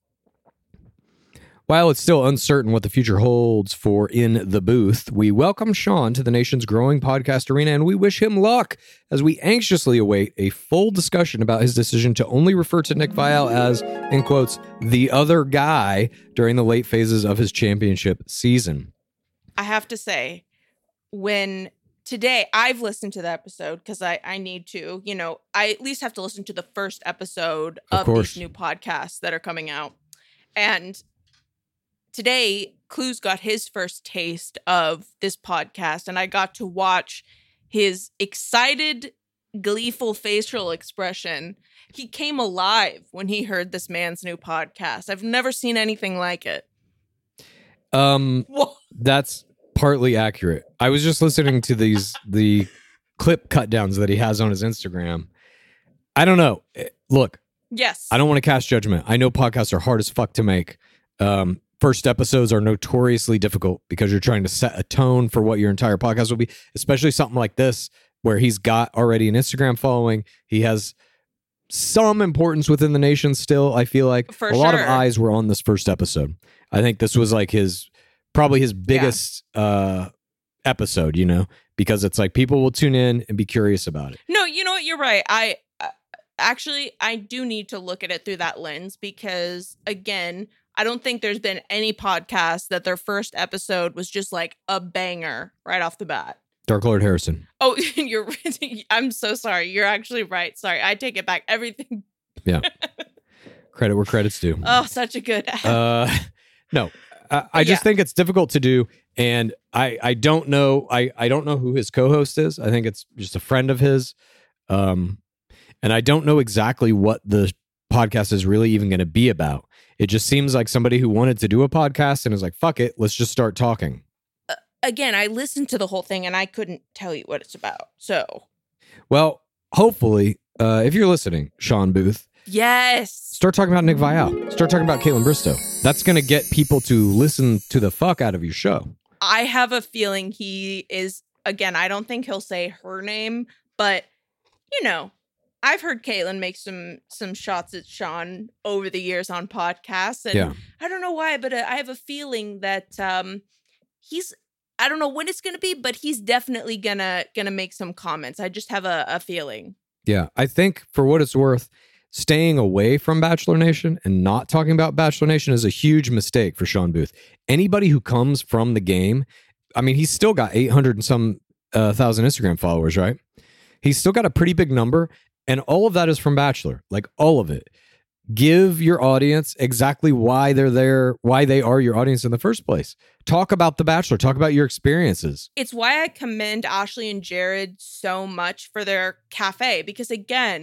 While it's still uncertain what the future holds for In the Booth, we welcome Sean to the nation's growing podcast arena, and we wish him luck as we anxiously await a full discussion about his decision to only refer to Nick Viall as, in quotes, the other guy during the late phases of his championship season. I have to say, when today I've listened to the episode because I, I need to, you know, I at least have to listen to the first episode of, of these new podcasts that are coming out. And today, Clues got his first taste of this podcast, and I got to watch his excited, gleeful facial expression. He came alive when he heard this man's new podcast. I've never seen anything like it. Um, Whoa. That's partly accurate. I was just listening to these the clip cut downs that he has on his Instagram. I don't know. Look, yes, I don't want to cast judgment. I know podcasts are hard as fuck to make. Um, first episodes are notoriously difficult because you're trying to set a tone for what your entire podcast will be, especially something like this where he's got already an Instagram following. He has some importance within the nation still, I feel like. For a lot sure. of eyes were on this first episode. I think this was like his, probably his biggest yeah. uh, episode, you know, because it's like people will tune in and be curious about it. No, you know what? You're right. I uh, actually, I do need to look at it through that lens because, again, I don't think there's been any podcast that their first episode was just like a banger right off the bat. Dark Lord Harrison. Oh, you're. I'm so sorry. You're actually right. Sorry, I take it back. Everything. Yeah. Credit where credit's due. Oh, such a good. uh, no, I, I just yeah. think it's difficult to do, and I I don't know. I I don't know who his co-host is. I think it's just a friend of his, um, and I don't know exactly what the podcast is really even going to be about. It just seems like somebody who wanted to do a podcast and is like, fuck it, let's just start talking. Uh, again, I listened to the whole thing and I couldn't tell you what it's about. So, well, hopefully, uh, if you're listening, Sean Booth, yes, start talking about Nick Viall. Start talking about Kaitlyn Bristow. That's going to get people to listen to the fuck out of your show. I have a feeling he is, again, I don't think he'll say her name, but, you know, I've heard Kaitlyn make some some shots at Sean over the years on podcasts, and yeah. I don't know why, but uh, I have a feeling that um, he's, I don't know when it's going to be, but he's definitely gonna gonna make some comments. I just have a, a feeling. Yeah, I think for what it's worth, staying away from Bachelor Nation and not talking about Bachelor Nation is a huge mistake for Sean Booth. Anybody who comes from the game, I mean, he's still got eight hundred and some uh, thousand Instagram followers, right? He's still got a pretty big number. And all of that is from Bachelor, like all of it. Give your audience exactly why they're there, why they are your audience in the first place. Talk about The Bachelor. Talk about your experiences. It's why I commend Ashley and Jared so much for their cafe. Because again,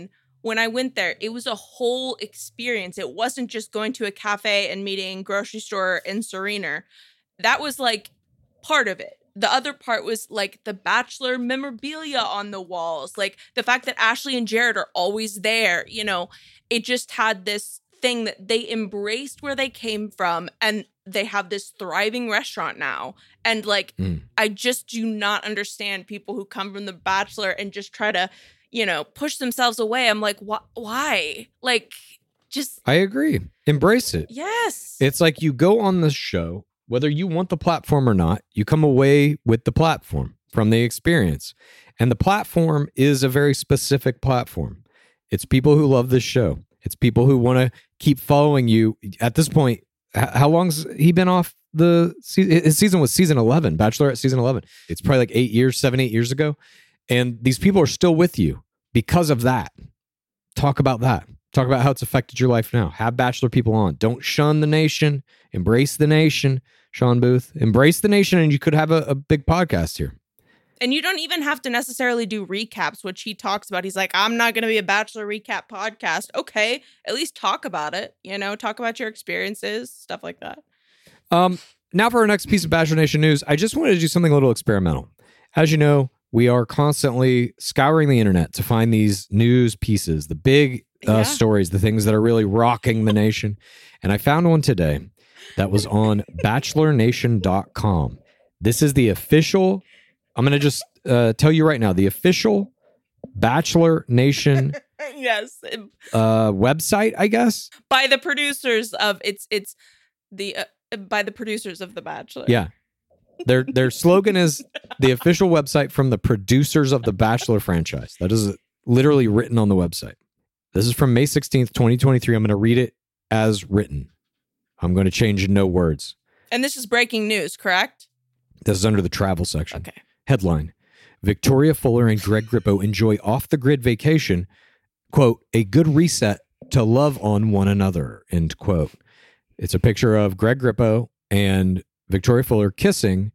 when I went there, it was a whole experience. It wasn't just going to a cafe and meeting grocery store and Serena. That was like part of it. The other part was like the Bachelor memorabilia on the walls, like the fact that Ashley and Jared are always there. You know, it just had this thing that they embraced where they came from, and they have this thriving restaurant now. And like, mm. I just do not understand people who come from the Bachelor and just try to, you know, push themselves away. I'm like, wh- why? Like, just. I agree. Embrace it. Yes. It's like you go on this show, whether you want the platform or not, you come away with the platform from the experience. And the platform is a very specific platform. It's people who love this show. It's people who want to keep following you. At this point, h- how long's he been off the season? His season was season eleven, Bachelorette season eleven. It's probably like eight years, seven, eight years ago. And these people are still with you because of that. Talk about that. Talk about how it's affected your life now. Have Bachelor people on. Don't shun the nation. Embrace the nation. Sean Booth, embrace the nation, and you could have a, a big podcast here. And you don't even have to necessarily do recaps, which he talks about. He's like, I'm not going to be a Bachelor recap podcast. Okay, at least talk about it. You know, talk about your experiences, stuff like that. Um, now for our next piece of Bachelor Nation news, I just wanted to do something a little experimental. As you know, we are constantly scouring the internet to find these news pieces, the big uh, yeah. stories, the things that are really rocking the nation. And I found one today that was on bachelor nation dot com. This is the official, I'm going to just uh, tell you right now, the official Bachelor Nation yes. uh, website, I guess. By the producers of, it's it's the, uh, by the producers of The Bachelor. Yeah. Their their slogan is the official website from the producers of the Bachelor franchise. That is literally written on the website. This is from May sixteenth, twenty twenty-three. I'm going to read it as written. I'm going to change no words. And this is breaking news, correct? This is under the travel section. Okay. Headline: Victoria Fuller and Greg Grippo enjoy off-the-grid vacation. Quote, a good reset to love on one another. End quote. It's a picture of Greg Grippo and Victoria Fuller kissing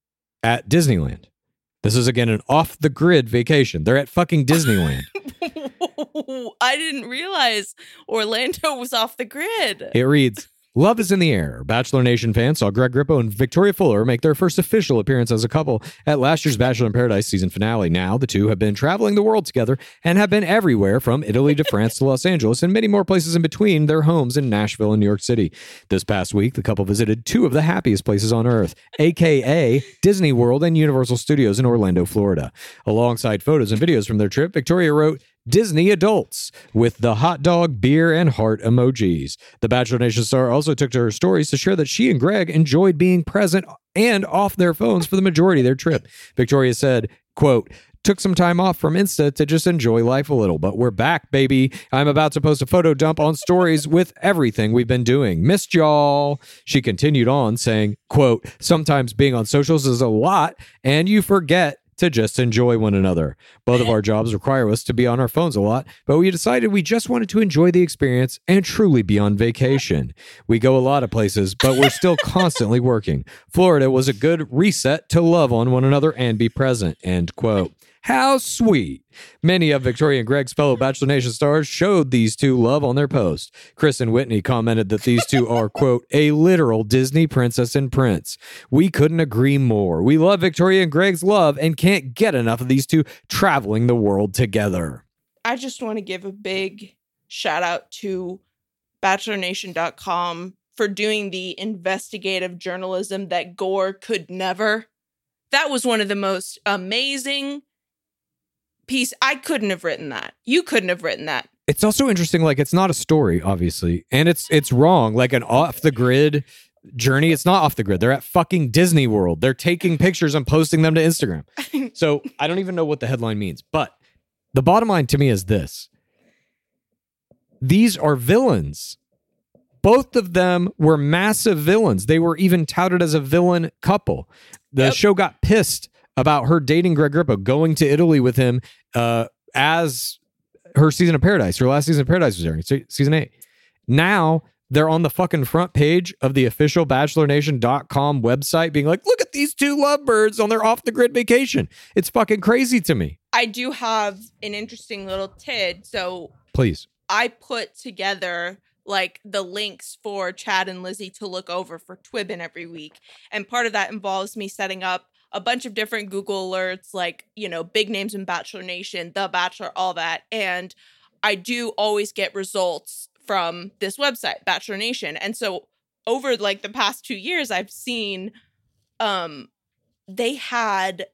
at Disneyland. This is, again, an off-the-grid vacation. They're at fucking Disneyland. I didn't realize Orlando was off the grid. It reads, love is in the air. Bachelor Nation fans saw Greg Grippo and Victoria Fuller make their first official appearance as a couple at last year's Bachelor in Paradise season finale. Now, the two have been traveling the world together and have been everywhere from Italy to France to Los Angeles and many more places in between their homes in Nashville and New York City. This past week, the couple visited two of the happiest places on earth, a k a. Disney World and Universal Studios in Orlando, Florida. Alongside photos and videos from their trip, Victoria wrote, Disney adults, with the hot dog, beer, and heart emojis. The Bachelor Nation star also took to her stories to share that she and Greg enjoyed being present and off their phones for the majority of their trip. Victoria said, quote, took some time off from Insta to just enjoy life a little, but we're back, baby. I'm about to post a photo dump on stories with everything we've been doing. Missed y'all. She continued on saying, quote, sometimes being on socials is a lot and you forget to just enjoy one another. Both of our jobs require us to be on our phones a lot, but we decided we just wanted to enjoy the experience and truly be on vacation. We go a lot of places, but we're still constantly working. Florida was a good reset to love on one another and be present, end quote. How sweet. Many of Victoria and Greg's fellow Bachelor Nation stars showed these two love on their post. Chris and Whitney commented that these two are, quote, a literal Disney princess and prince. We couldn't agree more. We love Victoria and Greg's love and can't get enough of these two traveling the world together. I just want to give a big shout out to bachelor nation dot com for doing the investigative journalism that Gore could never. That was one of the most amazing piece. I couldn't have written that. You couldn't have written that. It's also interesting, like, it's not a story, obviously, and it's it's wrong. Like an off-the-grid journey, it's not off the grid. They're at fucking Disney World. They're taking pictures and posting them to Instagram. So I don't even know what the headline means, but the bottom line to me is this. These are villains. Both of them were massive villains. They were even touted as a villain couple. The yep. show got pissed about her dating Greg Grippo, going to Italy with him uh, as her season of Paradise. Her last season of Paradise was airing, season eight. Now they're on the fucking front page of the official bachelor nation dot com website being like, look at these two lovebirds on their off-the-grid vacation. It's fucking crazy to me. I do have an interesting little tid. So please. I put together like the links for Chad and Lizzie to look over for Twibbin every week. And part of that involves me setting up a bunch of different Google alerts, like, you know, big names in Bachelor Nation, The Bachelor, all that. And I do always get results from this website, Bachelor Nation. And so over like the past two years, I've seen um, they had,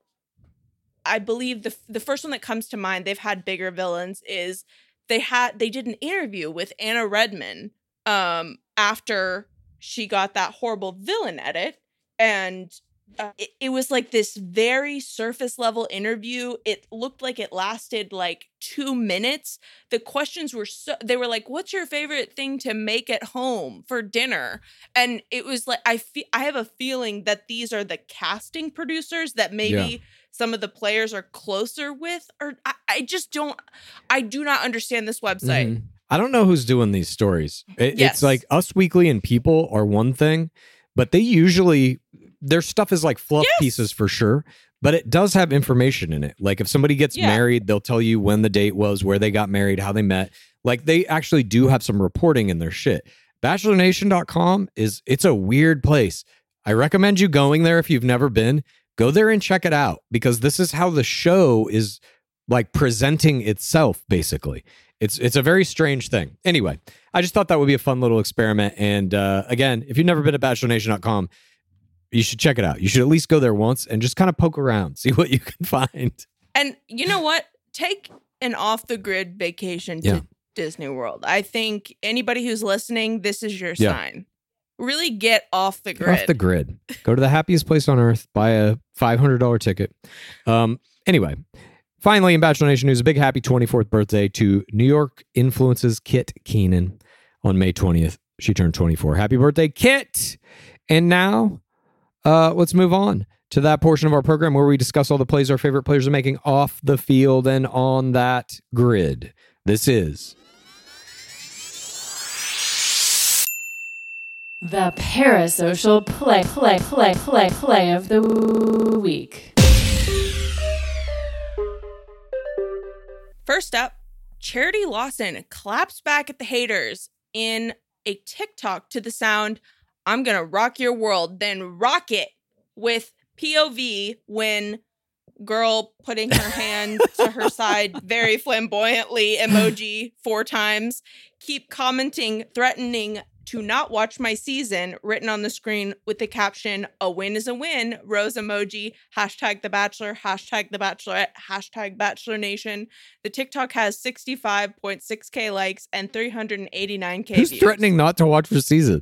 I believe the the first one that comes to mind, they've had bigger villains, is they had they did an interview with Anna Redman um, after she got that horrible villain edit. And uh, it, it was like this very surface level interview. It looked like it lasted like two minutes. The questions were so, they were like, what's your favorite thing to make at home for dinner? And it was like, I feel, I have a feeling that these are the casting producers that maybe yeah. some of the players are closer with, or I, I just don't, I do not understand this website. Mm-hmm. I don't know who's doing these stories. It, yes. It's like Us Weekly and People are one thing, but they usually, their stuff is like fluff yes. pieces for sure, but it does have information in it. Like if somebody gets yeah. married, they'll tell you when the date was, where they got married, how they met. Like they actually do have some reporting in their shit. Bachelor Nation dot com is, it's a weird place. I recommend you going there if you've never been. Go there and check it out, because this is how the show is like presenting itself, basically. It's it's a very strange thing. Anyway, I just thought that would be a fun little experiment. And uh, again, if you've never been to Bachelor Nation dot com, you should check it out. You should at least go there once and just kind of poke around, see what you can find. And you know what? Take an off-the-grid vacation to yeah. Disney World. I think anybody who's listening, this is your yeah. sign. Really get off the grid. Off the grid. Go to the happiest place on earth. Buy a five hundred dollars ticket. Um. Anyway, finally in Bachelor Nation news, a big happy twenty-fourth birthday to New York Influences Kit Keenan on May twentieth. She turned twenty-four. Happy birthday, Kit! And now, uh, let's move on to that portion of our program where we discuss all the plays our favorite players are making off the field and on that grid. This is the Parasocial Play, Play, Play, Play, Play of the Week. First up, Charity Lawson claps back at the haters in a TikTok to the sound, "I'm gonna rock your world, then rock it," with P O V when girl putting her hand to her side very flamboyantly emoji four times, keep commenting, threatening to not watch my season, written on the screen with the caption, "A win is a win," rose emoji, hashtag The Bachelor, hashtag The Bachelorette, hashtag Bachelor Nation. The TikTok has sixty-five point six K likes and three hundred eighty-nine K Who's views. threatening not to watch her season?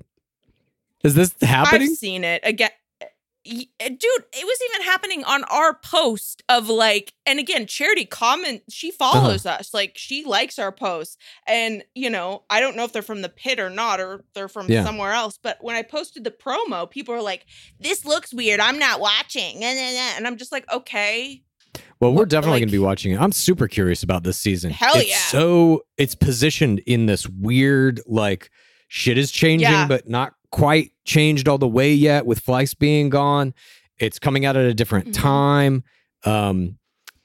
Is this happening? I've seen it. Again, dude, it was even happening on our post of like, and again, Charity comment, she follows uh-huh. us, like she likes our posts, and you know, I don't know if they're from the pit or not, or they're from yeah. somewhere else, but when I posted the promo, people are like, "This looks weird, I'm not watching," and I'm just like, okay. Well, we're definitely like, going to be watching it. I'm super curious about this season. Hell it's yeah. So it's positioned in this weird, like, shit is changing, yeah. but not quite changed all the way yet, with Fleiss being gone. It's coming out at a different mm-hmm. time. Um,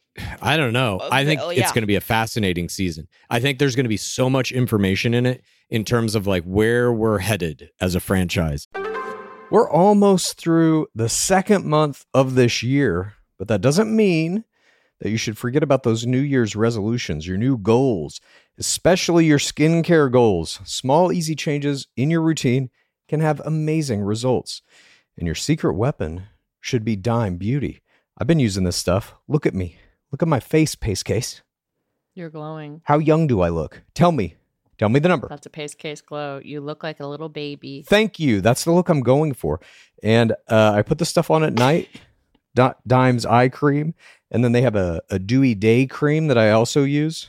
I don't know. Well, I think yeah. it's going to be a fascinating season. I think there's going to be so much information in it in terms of like where we're headed as a franchise. We're almost through the second month of this year, but that doesn't mean that you should forget about those New Year's resolutions, your new goals, especially your skincare goals. Small, easy changes in your routine can have amazing results. And your secret weapon should be Dime Beauty. I've been using this stuff. Look at me. Look at my face, Pace Case. You're glowing. How young do I look? Tell me. Tell me the number. That's a Pace Case glow. You look like a little baby. Thank you. That's the look I'm going for. And uh, I put this stuff on at night. D- Dime's eye cream. And then they have a, a dewy day cream that I also use.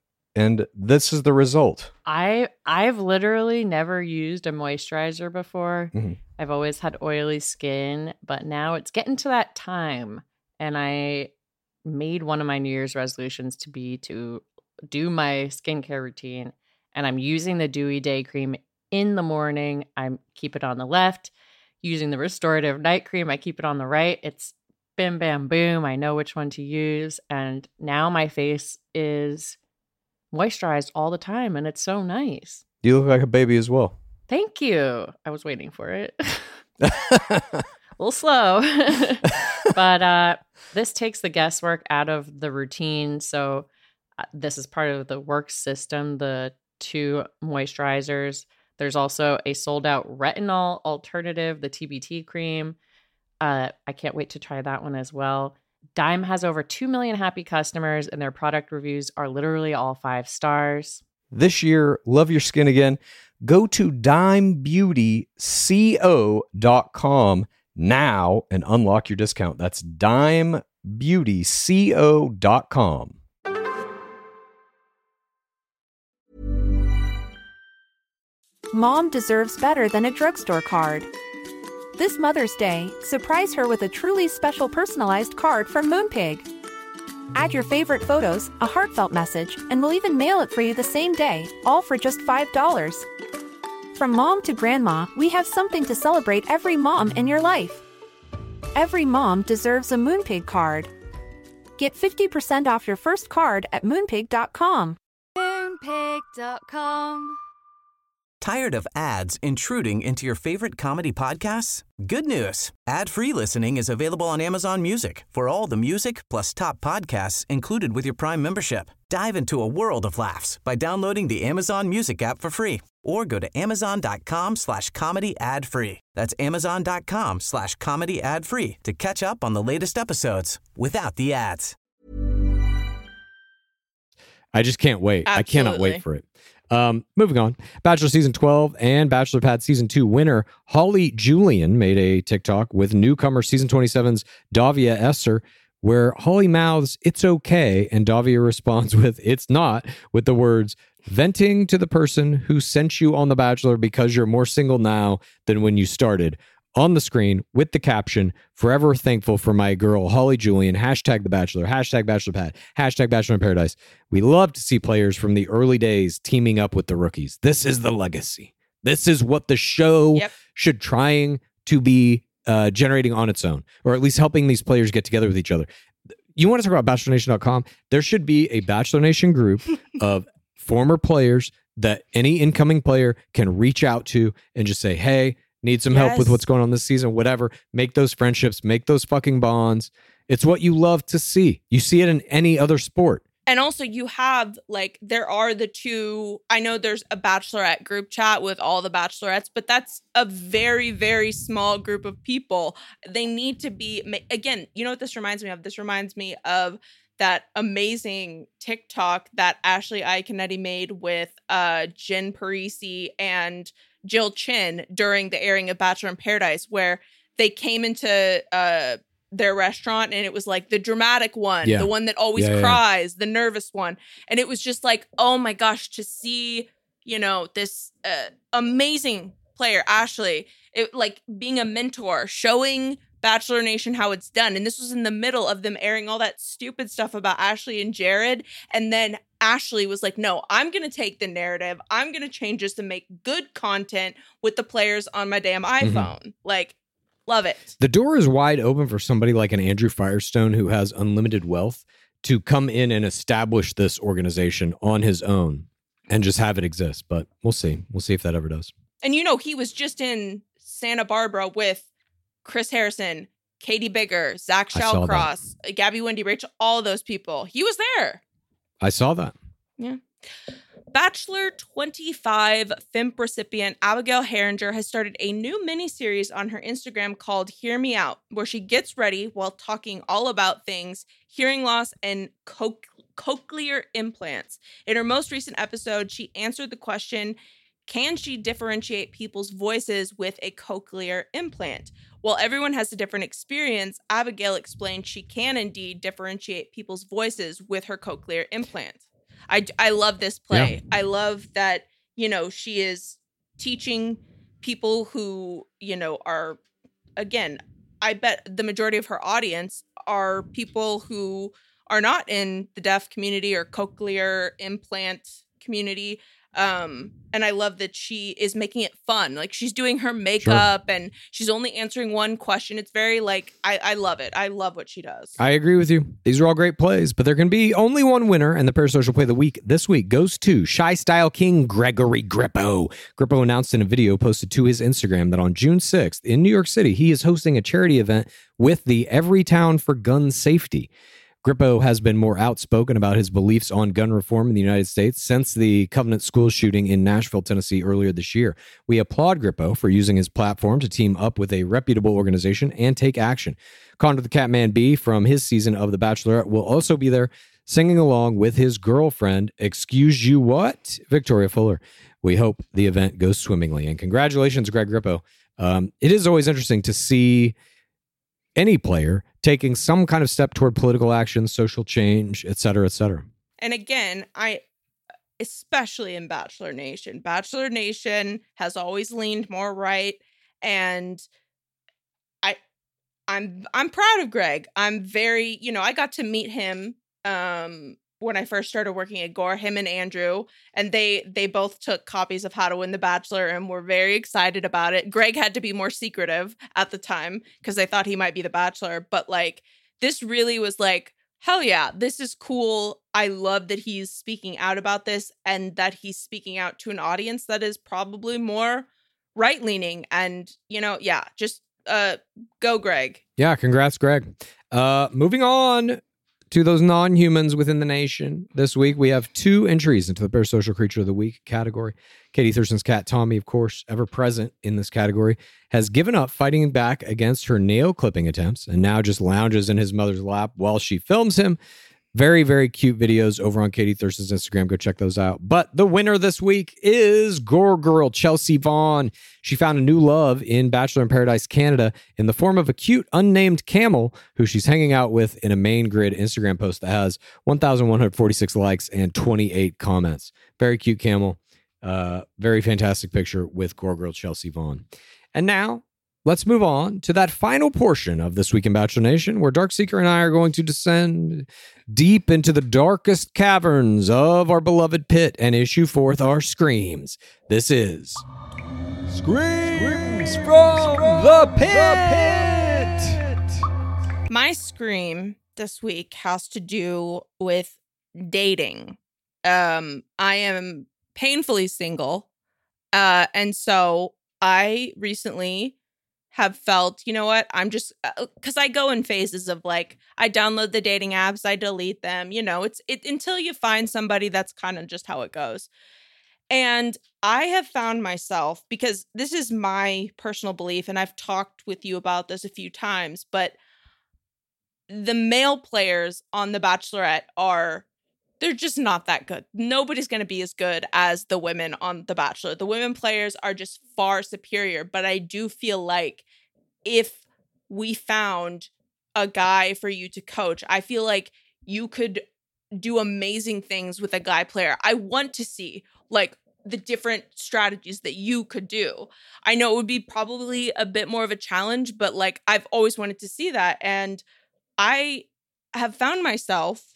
And this is the result. I, I've literally never used a moisturizer before. Mm-hmm. I've always had oily skin, but now it's getting to that time. And I made one of my New Year's resolutions to be to do my skincare routine. And I'm using the Dewy Day Cream in the morning. I keep it on the left. Using the Restorative Night Cream, I keep it on the right. It's bim, bam, boom. I know which one to use. And now my face is moisturized all the time, and it's so nice. You look like a baby as well. Thank you. I was waiting for it. A little slow. But uh, this takes the guesswork out of the routine. So uh, this is part of the work system, the two moisturizers. There's also a sold out retinol alternative, the T B T cream. Uh, I can't wait to try that one as well. Dime has over two million happy customers, and their product reviews are literally all five stars. This year, love your skin again. Go to dime beauty co dot com now and unlock your discount. That's dime beauty co dot com. Mom deserves better than a drugstore card. This Mother's Day, surprise her with a truly special personalized card from Moonpig. Add your favorite photos, a heartfelt message, and we'll even mail it for you the same day, all for just five dollars. From mom to grandma, we have something to celebrate every mom in your life. Every mom deserves a Moonpig card. Get fifty percent off your first card at moonpig dot com. moonpig dot com. Tired of ads intruding into your favorite comedy podcasts? Good news. Ad-free listening is available on Amazon Music for all the music plus top podcasts included with your Prime membership. Dive into a world of laughs by downloading the Amazon Music app for free or go to amazon.com slash comedy ad free. That's amazon.com slash comedy ad free to catch up on the latest episodes without the ads. I just can't wait. Absolutely. I cannot wait for it. Um, moving on. Bachelor Season twelve and Bachelor Pad Season two winner Holly Julian made a TikTok with newcomer Season twenty-seven's Davia Esser, where Holly mouths, "It's okay," and Davia responds with, "It's not," with the words, "Venting to the person who sent you on The Bachelor because you're more single now than when you started," on the screen with the caption, "Forever thankful for my girl, Holly Julian, hashtag The Bachelor, hashtag Bachelor Pad, hashtag Bachelor in Paradise. We love to see players from the early days teaming up with the rookies. This is the legacy. This is what the show Yep. should trying to be uh, generating on its own, or at least helping these players get together with each other." You want to talk about Bachelor Nation dot com? There should be a Bachelor Nation group of former players that any incoming player can reach out to and just say, "Hey, need some help with Yes. what's going on this season," whatever. Make those friendships, make those fucking bonds. It's what you love to see. You see it in any other sport. And also you have, like, there are the two, I know there's a Bachelorette group chat with all the Bachelorettes, but that's a very, very small group of people. They need to be, again, you know what this reminds me of? This reminds me of that amazing TikTok that Ashley Iaconetti made with uh, Jen Parisi and Jill Chin during the airing of Bachelor in Paradise, where they came into uh, their restaurant and it was like the dramatic one, Yeah. the one that always Yeah, yeah. cries, the nervous one. And it was just like, oh my gosh, to see, you know, this uh, amazing player, Ashley, it, like being a mentor, showing Bachelor Nation how it's done. And this was in the middle of them airing all that stupid stuff about Ashley and Jared. And then Ashley was like, no, I'm going to take the narrative. I'm going to change this and make good content with the players on my damn iPhone. Mm-hmm. Like, love it. The door is wide open for somebody like an Andrew Firestone who has unlimited wealth to come in and establish this organization on his own and just have it exist. But we'll see. We'll see if that ever does. And you know, he was just in Santa Barbara with Chris Harrison, Katie Bigger, Zach Shallcross, Gabby Wendy, Rachel, all those people. He was there. I saw that. Yeah. Bachelor twenty-five F I M P recipient Abigail Herringer has started a new mini-series on her Instagram called Hear Me Out, where she gets ready while talking all about things, hearing loss, and co- cochlear implants. In her most recent episode, she answered the question, can she differentiate people's voices with a cochlear implant? While everyone has a different experience, Abigail explained she can indeed differentiate people's voices with her cochlear implant. I, I love this play. Yeah. I love that, you know, she is teaching people who, you know, are, again, I bet the majority of her audience are people who are not in the deaf community or cochlear implant community. Um, and I love that she is making it fun. Like she's doing her makeup sure. and she's only answering one question. It's very like, I, I love it. I love what she does. I agree with you. These are all great plays, but there can be only one winner, and the Parasocial Play of the Week this week goes to Shy Style King Gregory Grippo. Grippo announced in a video posted to his Instagram that on June sixth in New York City, he is hosting a charity event with the Everytown for Gun Safety. Grippo has been more outspoken about his beliefs on gun reform in the United States since the Covenant School shooting in Nashville, Tennessee earlier this year. We applaud Grippo for using his platform to team up with a reputable organization and take action. Connor the Catman B from his season of The Bachelorette will also be there singing along with his girlfriend, excuse you what, Victoria Fuller. We hope the event goes swimmingly. And congratulations, Greg Grippo. Um, it is always interesting to see any player taking some kind of step toward political action, social change, et cetera, et cetera. And again, I, especially in Bachelor Nation, Bachelor Nation has always leaned more right. And I, I'm, I'm proud of Greg. I'm very, you know, I got to meet him um, when I first started working at Gore, him and Andrew, and they they both took copies of How to Win the Bachelor and were very excited about it. Greg had to be more secretive at the time because they thought he might be the Bachelor, but like this really was like, hell yeah, this is cool. I love that he's speaking out about this and that he's speaking out to an audience that is probably more right-leaning. And, you know, yeah, just uh, go Greg. Yeah, congrats, Greg. Uh, moving on to those non-humans within the nation. This week, we have two entries into the Parasocial Creature of the Week category. Katie Thurston's cat, Tommy, of course, ever present in this category, has given up fighting back against her nail clipping attempts and now just lounges in his mother's lap while she films him. Very, very cute videos over on Katie Thurston's Instagram. Go check those out. But the winner this week is Gore Girl Chelsea Vaughn. She found a new love in Bachelor in Paradise Canada in the form of a cute unnamed camel who she's hanging out with in a main grid Instagram post that has one thousand one hundred forty-six likes and twenty-eight comments. Very cute camel. Uh, very fantastic picture with Gore Girl Chelsea Vaughn. And now, let's move on to that final portion of This Week in Bachelor Nation, where Darkseeker and I are going to descend deep into the darkest caverns of our beloved pit and issue forth our screams. This is Screams from the Pit! My scream this week has to do with dating. Um, I am painfully single, uh, and so I recently have felt, you know what, I'm just, because uh, I go in phases of like, I download the dating apps, I delete them, you know, it's it until you find somebody, that's kind of just how it goes. And I have found myself, because this is my personal belief, and I've talked with you about this a few times, but the male players on The Bachelorette are, they're just not that good. Nobody's going to be as good as the women on The Bachelor. The women players are just far superior, but I do feel like if we found a guy for you to coach, I feel like you could do amazing things with a guy player. I want to see like the different strategies that you could do. I know it would be probably a bit more of a challenge, but like I've always wanted to see that. And I have found myself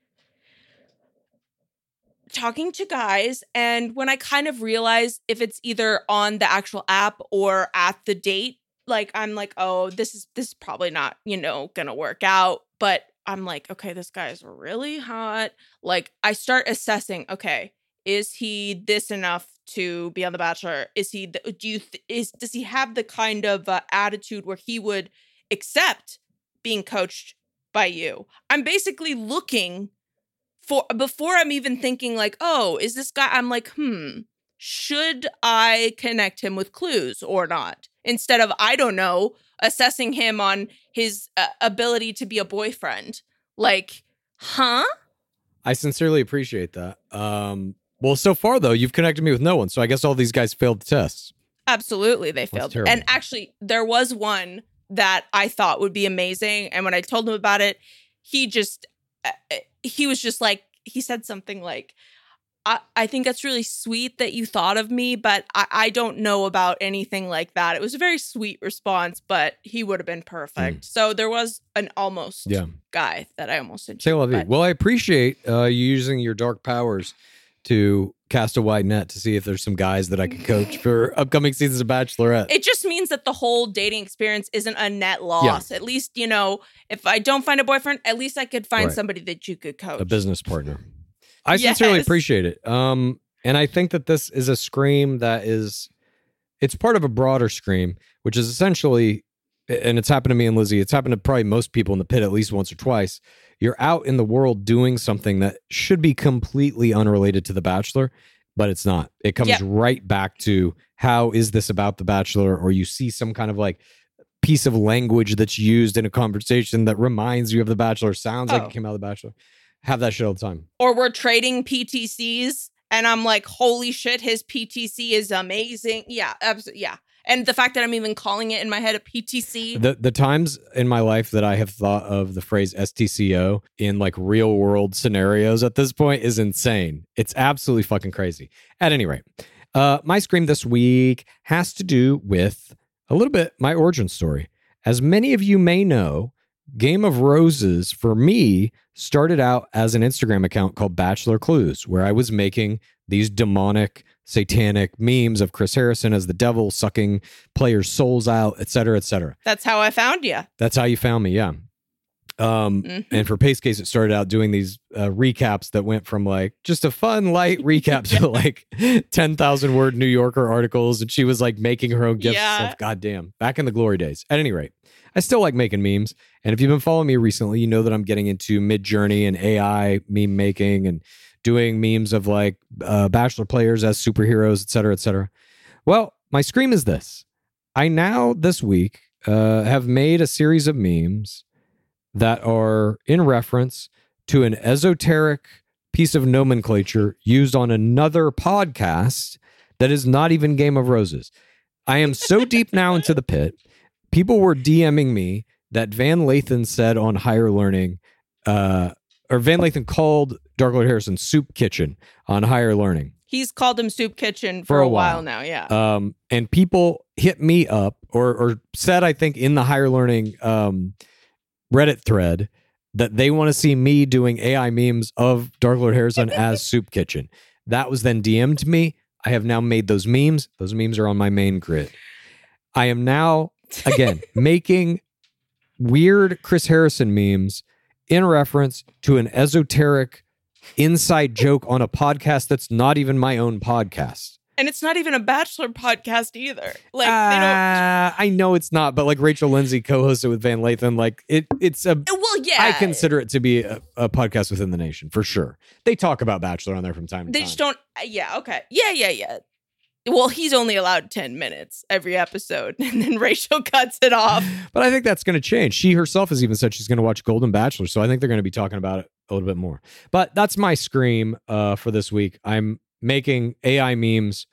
talking to guys, and when I kind of realize if it's either on the actual app or at the date, like I'm like, oh, this is this is probably not, you know, gonna work out. But I'm like, okay, this guy's really hot. Like I start assessing, okay, is he this enough to be on The Bachelor? Is he? The, do you? Th- is does he have the kind of uh, attitude where he would accept being coached by you? I'm basically looking for, before I'm even thinking like, oh, is this guy? I'm like, hmm, should I connect him with clues or not? Instead of, I don't know, assessing him on his uh, ability to be a boyfriend. Like, huh? I sincerely appreciate that. Um, well, so far, though, you've connected me with no one. So I guess all these guys failed the tests. Absolutely, they failed. terrible. And actually, there was one that I thought would be amazing. And when I told him about it, he just, uh, he was just like, he said something like, I, I think that's really sweet that you thought of me, but I, I don't know about anything like that. It was a very sweet response, but he would have been perfect. Mm. So there was an almost yeah. guy that I almost Say la vie. Well, I appreciate uh, you using your dark powers to cast a wide net to see if there's some guys that I could coach for upcoming seasons of Bachelorette. It just means that the whole dating experience isn't a net loss. Yeah. At least, you know, if I don't find a boyfriend, at least I could find right. somebody that you could coach. A business partner. I yes. sincerely appreciate it. Um, and I think that this is a scream that is, it's part of a broader scream, which is essentially, and it's happened to me and Lizzie, it's happened to probably most people in the pit at least once or twice. You're out in the world doing something that should be completely unrelated to The Bachelor, but it's not. It comes yep. right back to how is this about The Bachelor, or you see some kind of like piece of language that's used in a conversation that reminds you of The Bachelor, sounds oh. like it came out of The Bachelor. Have that shit all the time. Or we're trading P T Cs and I'm like, holy shit, his P T C is amazing. Yeah, absolutely. Yeah. And the fact that I'm even calling it in my head a P T C. The the times in my life that I have thought of the phrase S T C O in like real world scenarios at this point is insane. It's absolutely fucking crazy. At any rate, uh, my scream this week has to do with a little bit my origin story. As many of you may know, Game of Roses for me started out as an Instagram account called Bachelor Clues, where I was making these demonic satanic memes of Chris Harrison as the devil sucking players' souls out, et cetera, et cetera. That's how I found you. That's how you found me, yeah. Um, mm-hmm. And for Pace Case, it started out doing these uh, recaps that went from like just a fun, light recap to like ten thousand word New Yorker articles. And she was like making her own gifs. Yeah. God damn. Back in the glory days. At any rate, I still like making memes. And if you've been following me recently, you know that I'm getting into Midjourney and A I meme making and doing memes of like uh, Bachelor players as superheroes, et cetera, et cetera. Well, my scream is this. I now this week uh, have made a series of memes that are in reference to an esoteric piece of nomenclature used on another podcast that is not even Game of Roses. I am so deep now into the pit. People were DMing me that Van Lathan said on Higher Learning, uh, or Van Lathan called Dark Lord Harrison Soup Kitchen on Higher Learning. He's called him Soup Kitchen for, for a while. while now, yeah. Um, and people hit me up or or said, I think, in the Higher Learning um, Reddit thread that they want to see me doing A I memes of Dark Lord Harrison as Soup Kitchen. That was then D M'd to me. I have now made those memes. Those memes are on my main grid. I am now, again, making weird Chris Harrison memes in reference to an esoteric inside joke on a podcast that's not even my own podcast. And it's not even a Bachelor podcast either. Like uh, they don't. I know it's not, but like Rachel Lindsay co-hosted with Van Lathan, like it. It's a. Well, yeah. I consider it to be a, a podcast within the nation for sure. They talk about Bachelor on there from time to they time. They just don't. Yeah. Okay. Yeah. Yeah. Yeah. Well, he's only allowed ten minutes every episode, and then Rachel cuts it off. But I think that's going to change. She herself has even said she's going to watch Golden Bachelor, so I think they're going to be talking about it a little bit more. But that's my scream uh, for this week. I'm making A I memes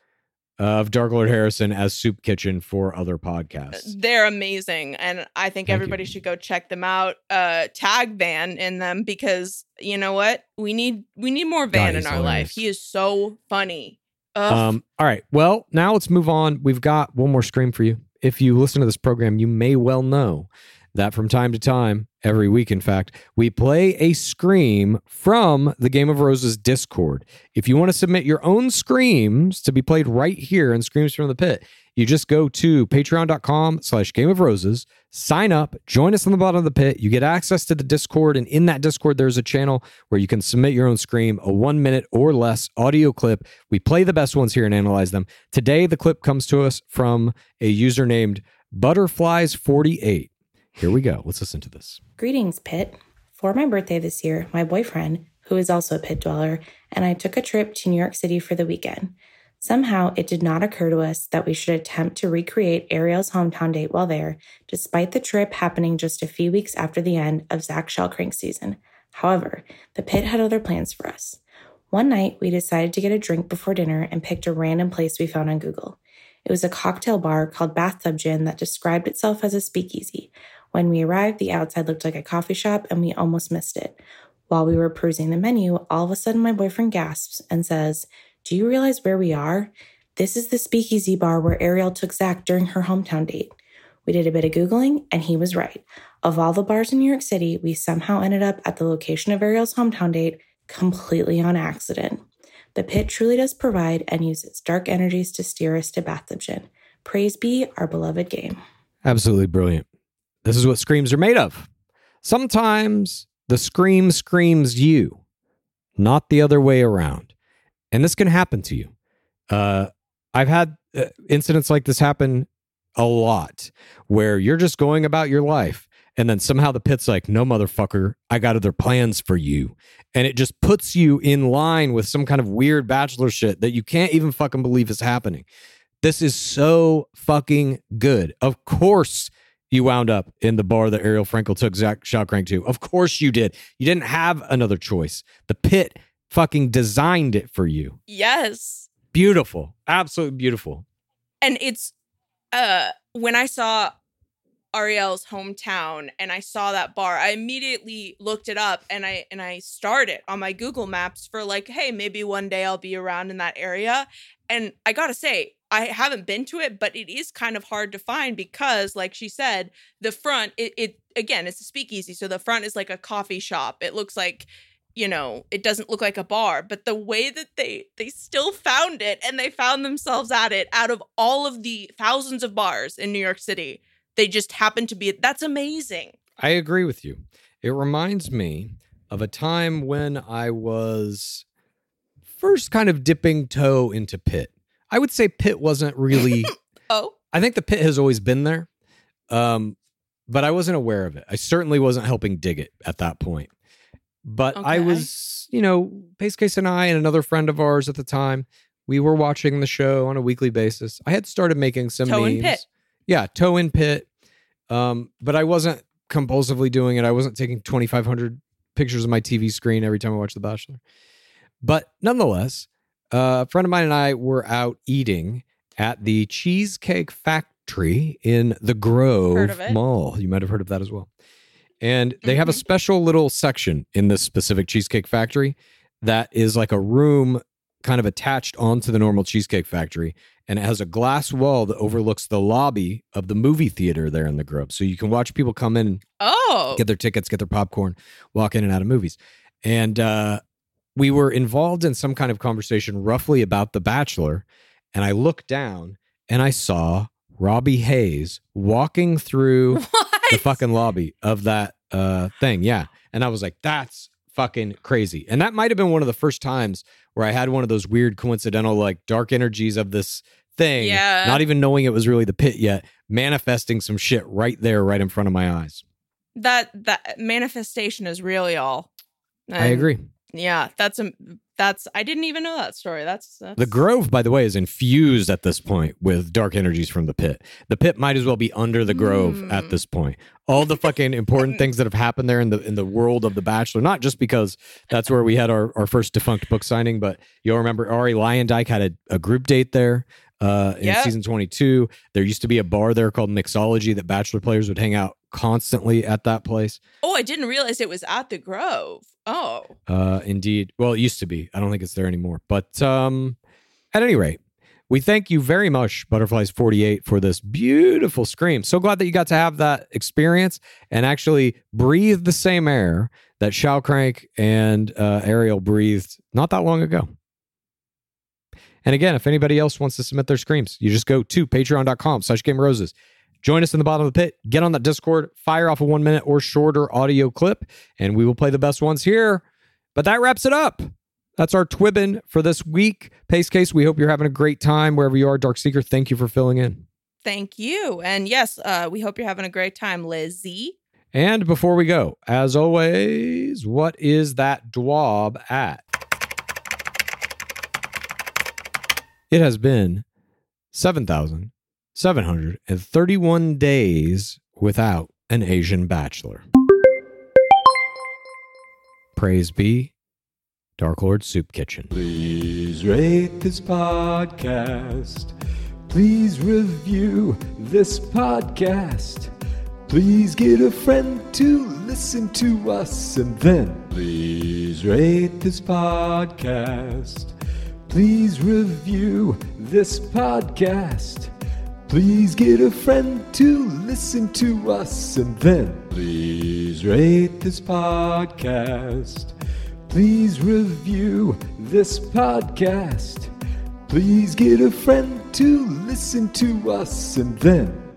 of Dark Lord Harrison as Soup Kitchen for other podcasts. They're amazing, and I think Thank everybody you. should go check them out. Uh, tag Van in them because you know what? We need we need more Van God, in our hilarious. life. He is so funny. Ugh. Um, all right. Well, now let's move on. We've got one more scream for you. If you listen to this program, you may well know that from time to time, every week, in fact, we play a scream from the Game of Roses Discord. If you want to submit your own screams to be played right here in Screams from the Pit, you just go to patreon.com slash Game of Roses, sign up, join us on the bottom of the pit. You get access to the Discord, and in that Discord, there's a channel where you can submit your own scream, a one minute or less audio clip. We play the best ones here and analyze them. Today, the clip comes to us from a user named Butterflies forty-eight. Here we go. Let's listen to this. Greetings, Pit. For my birthday this year, my boyfriend, who is also a Pit dweller, and I took a trip to New York City for the weekend. Somehow, it did not occur to us that we should attempt to recreate Ariel's hometown date while there, despite the trip happening just a few weeks after the end of Zach Shellcrank season. However, the Pit had other plans for us. One night, we decided to get a drink before dinner and picked a random place we found on Google. It was a cocktail bar called Bathtub Gin that described itself as a speakeasy. When we arrived, the outside looked like a coffee shop, and we almost missed it. While we were perusing the menu, all of a sudden my boyfriend gasps and says, "Do you realize where we are? This is the speakeasy bar where Ariel took Zach during her hometown date." We did a bit of Googling, and he was right. Of all the bars in New York City, we somehow ended up at the location of Ariel's hometown date completely on accident. The pit truly does provide and use its dark energies to steer us to Bathliption. Praise be our beloved game. Absolutely brilliant. This is what screams are made of. Sometimes the scream screams you, not the other way around. And this can happen to you. Uh, I've had uh, incidents like this happen a lot, where you're just going about your life, and then somehow the pit's like, no, motherfucker, I got other plans for you. And it just puts you in line with some kind of weird bachelor shit that you can't even fucking believe is happening. This is so fucking good. Of course you wound up in the bar that Ariel Frankel took Zach Shallcrank to. Of course you did. You didn't have another choice. The pit fucking designed it for you. Yes. Beautiful. Absolutely beautiful. And it's, uh, when I saw Ariel's hometown and I saw that bar, I immediately looked it up and I and I started on my Google Maps for like, hey, maybe one day I'll be around in that area. And I gotta say, I haven't been to it, but it is kind of hard to find because, like she said, the front, it, it again, it's a speakeasy. So the front is like a coffee shop. It looks like, you know, it doesn't look like a bar, but the way that they they still found it and they found themselves at it out of all of the thousands of bars in New York City, they just happen to be, that's amazing. I agree with you. It reminds me of a time when I was first kind of dipping toe into pit. I would say pit wasn't really, oh, I think the pit has always been there, um, but I wasn't aware of it. I certainly wasn't helping dig it at that point. But Okay. I was, you know, Pace Case and I and another friend of ours at the time, we were watching the show on a weekly basis. I had started making some Toe memes. in pit. Yeah, toe in pit. Um, but I wasn't compulsively doing it. I wasn't taking twenty-five hundred pictures of my T V screen every time I watched The Bachelor. But nonetheless, uh, a friend of mine and I were out eating at the Cheesecake Factory in the Grove Heard of it. Mall. You might have heard of that as well. And they have a special little section in this specific Cheesecake Factory that is like a room kind of attached onto the normal Cheesecake Factory. And it has a glass wall that overlooks the lobby of the movie theater there in the Grove. So you can watch people come in and Oh, get their tickets, get their popcorn, walk in and out of movies. And uh, we were involved in some kind of conversation roughly about The Bachelor. And I looked down and I saw Robbie Hayes walking through the fucking lobby of that uh, thing. Yeah. And I was like, that's fucking crazy. And that might have been one of the first times where I had one of those weird coincidental, like dark energies of this thing, Yeah. not even knowing it was really the pit yet, manifesting some shit right there, right in front of my eyes. that that manifestation is real, y'all. I And, agree. Yeah, that's a that's. I didn't even know that story. That's, that's The Grove, by the way, is infused at this point with dark energies from the pit. The pit might as well be under the Grove Mm. at this point. All the fucking important things that have happened there in the in the world of The Bachelor, not just because that's where we had our, our first defunct book signing, but you'll remember Ari Lyondike had a, a group date there uh, in Yep. season twenty-two. There used to be a bar there called Mixology that Bachelor players would hang out constantly at that place. Oh, I didn't realize it was at the Grove. Oh, Uh, indeed. Well, it used to be. I don't think it's there anymore. But um, at any rate, we thank you very much, Butterflies forty-eight, for this beautiful scream. So glad that you got to have that experience and actually breathe the same air that Shallcrank and uh, Ariel breathed not that long ago. And again, if anybody else wants to submit their screams, you just go to patreon.com slash Game of Roses. Join us in the bottom of the pit. Get on that Discord. Fire off a one minute or shorter audio clip, and we will play the best ones here. But that wraps it up. That's our Twibbin for this week. Pace Case, we hope you're having a great time wherever you are. Dark Seeker, thank you for filling in. thank you. And yes, uh, we hope you're having a great time, Lizzie. And before we go, as always, what is that dwab at? It has been seven thousand seven hundred thirty-one days without an Asian bachelor. Praise be Dark Lord Soup Kitchen. Please rate this podcast. Please review this podcast. Please get a friend to listen to us. And then please rate this podcast. Please review this podcast. Please get a friend to listen to us. And then please rate this podcast. Please review this podcast. Please get a friend to listen to us, and then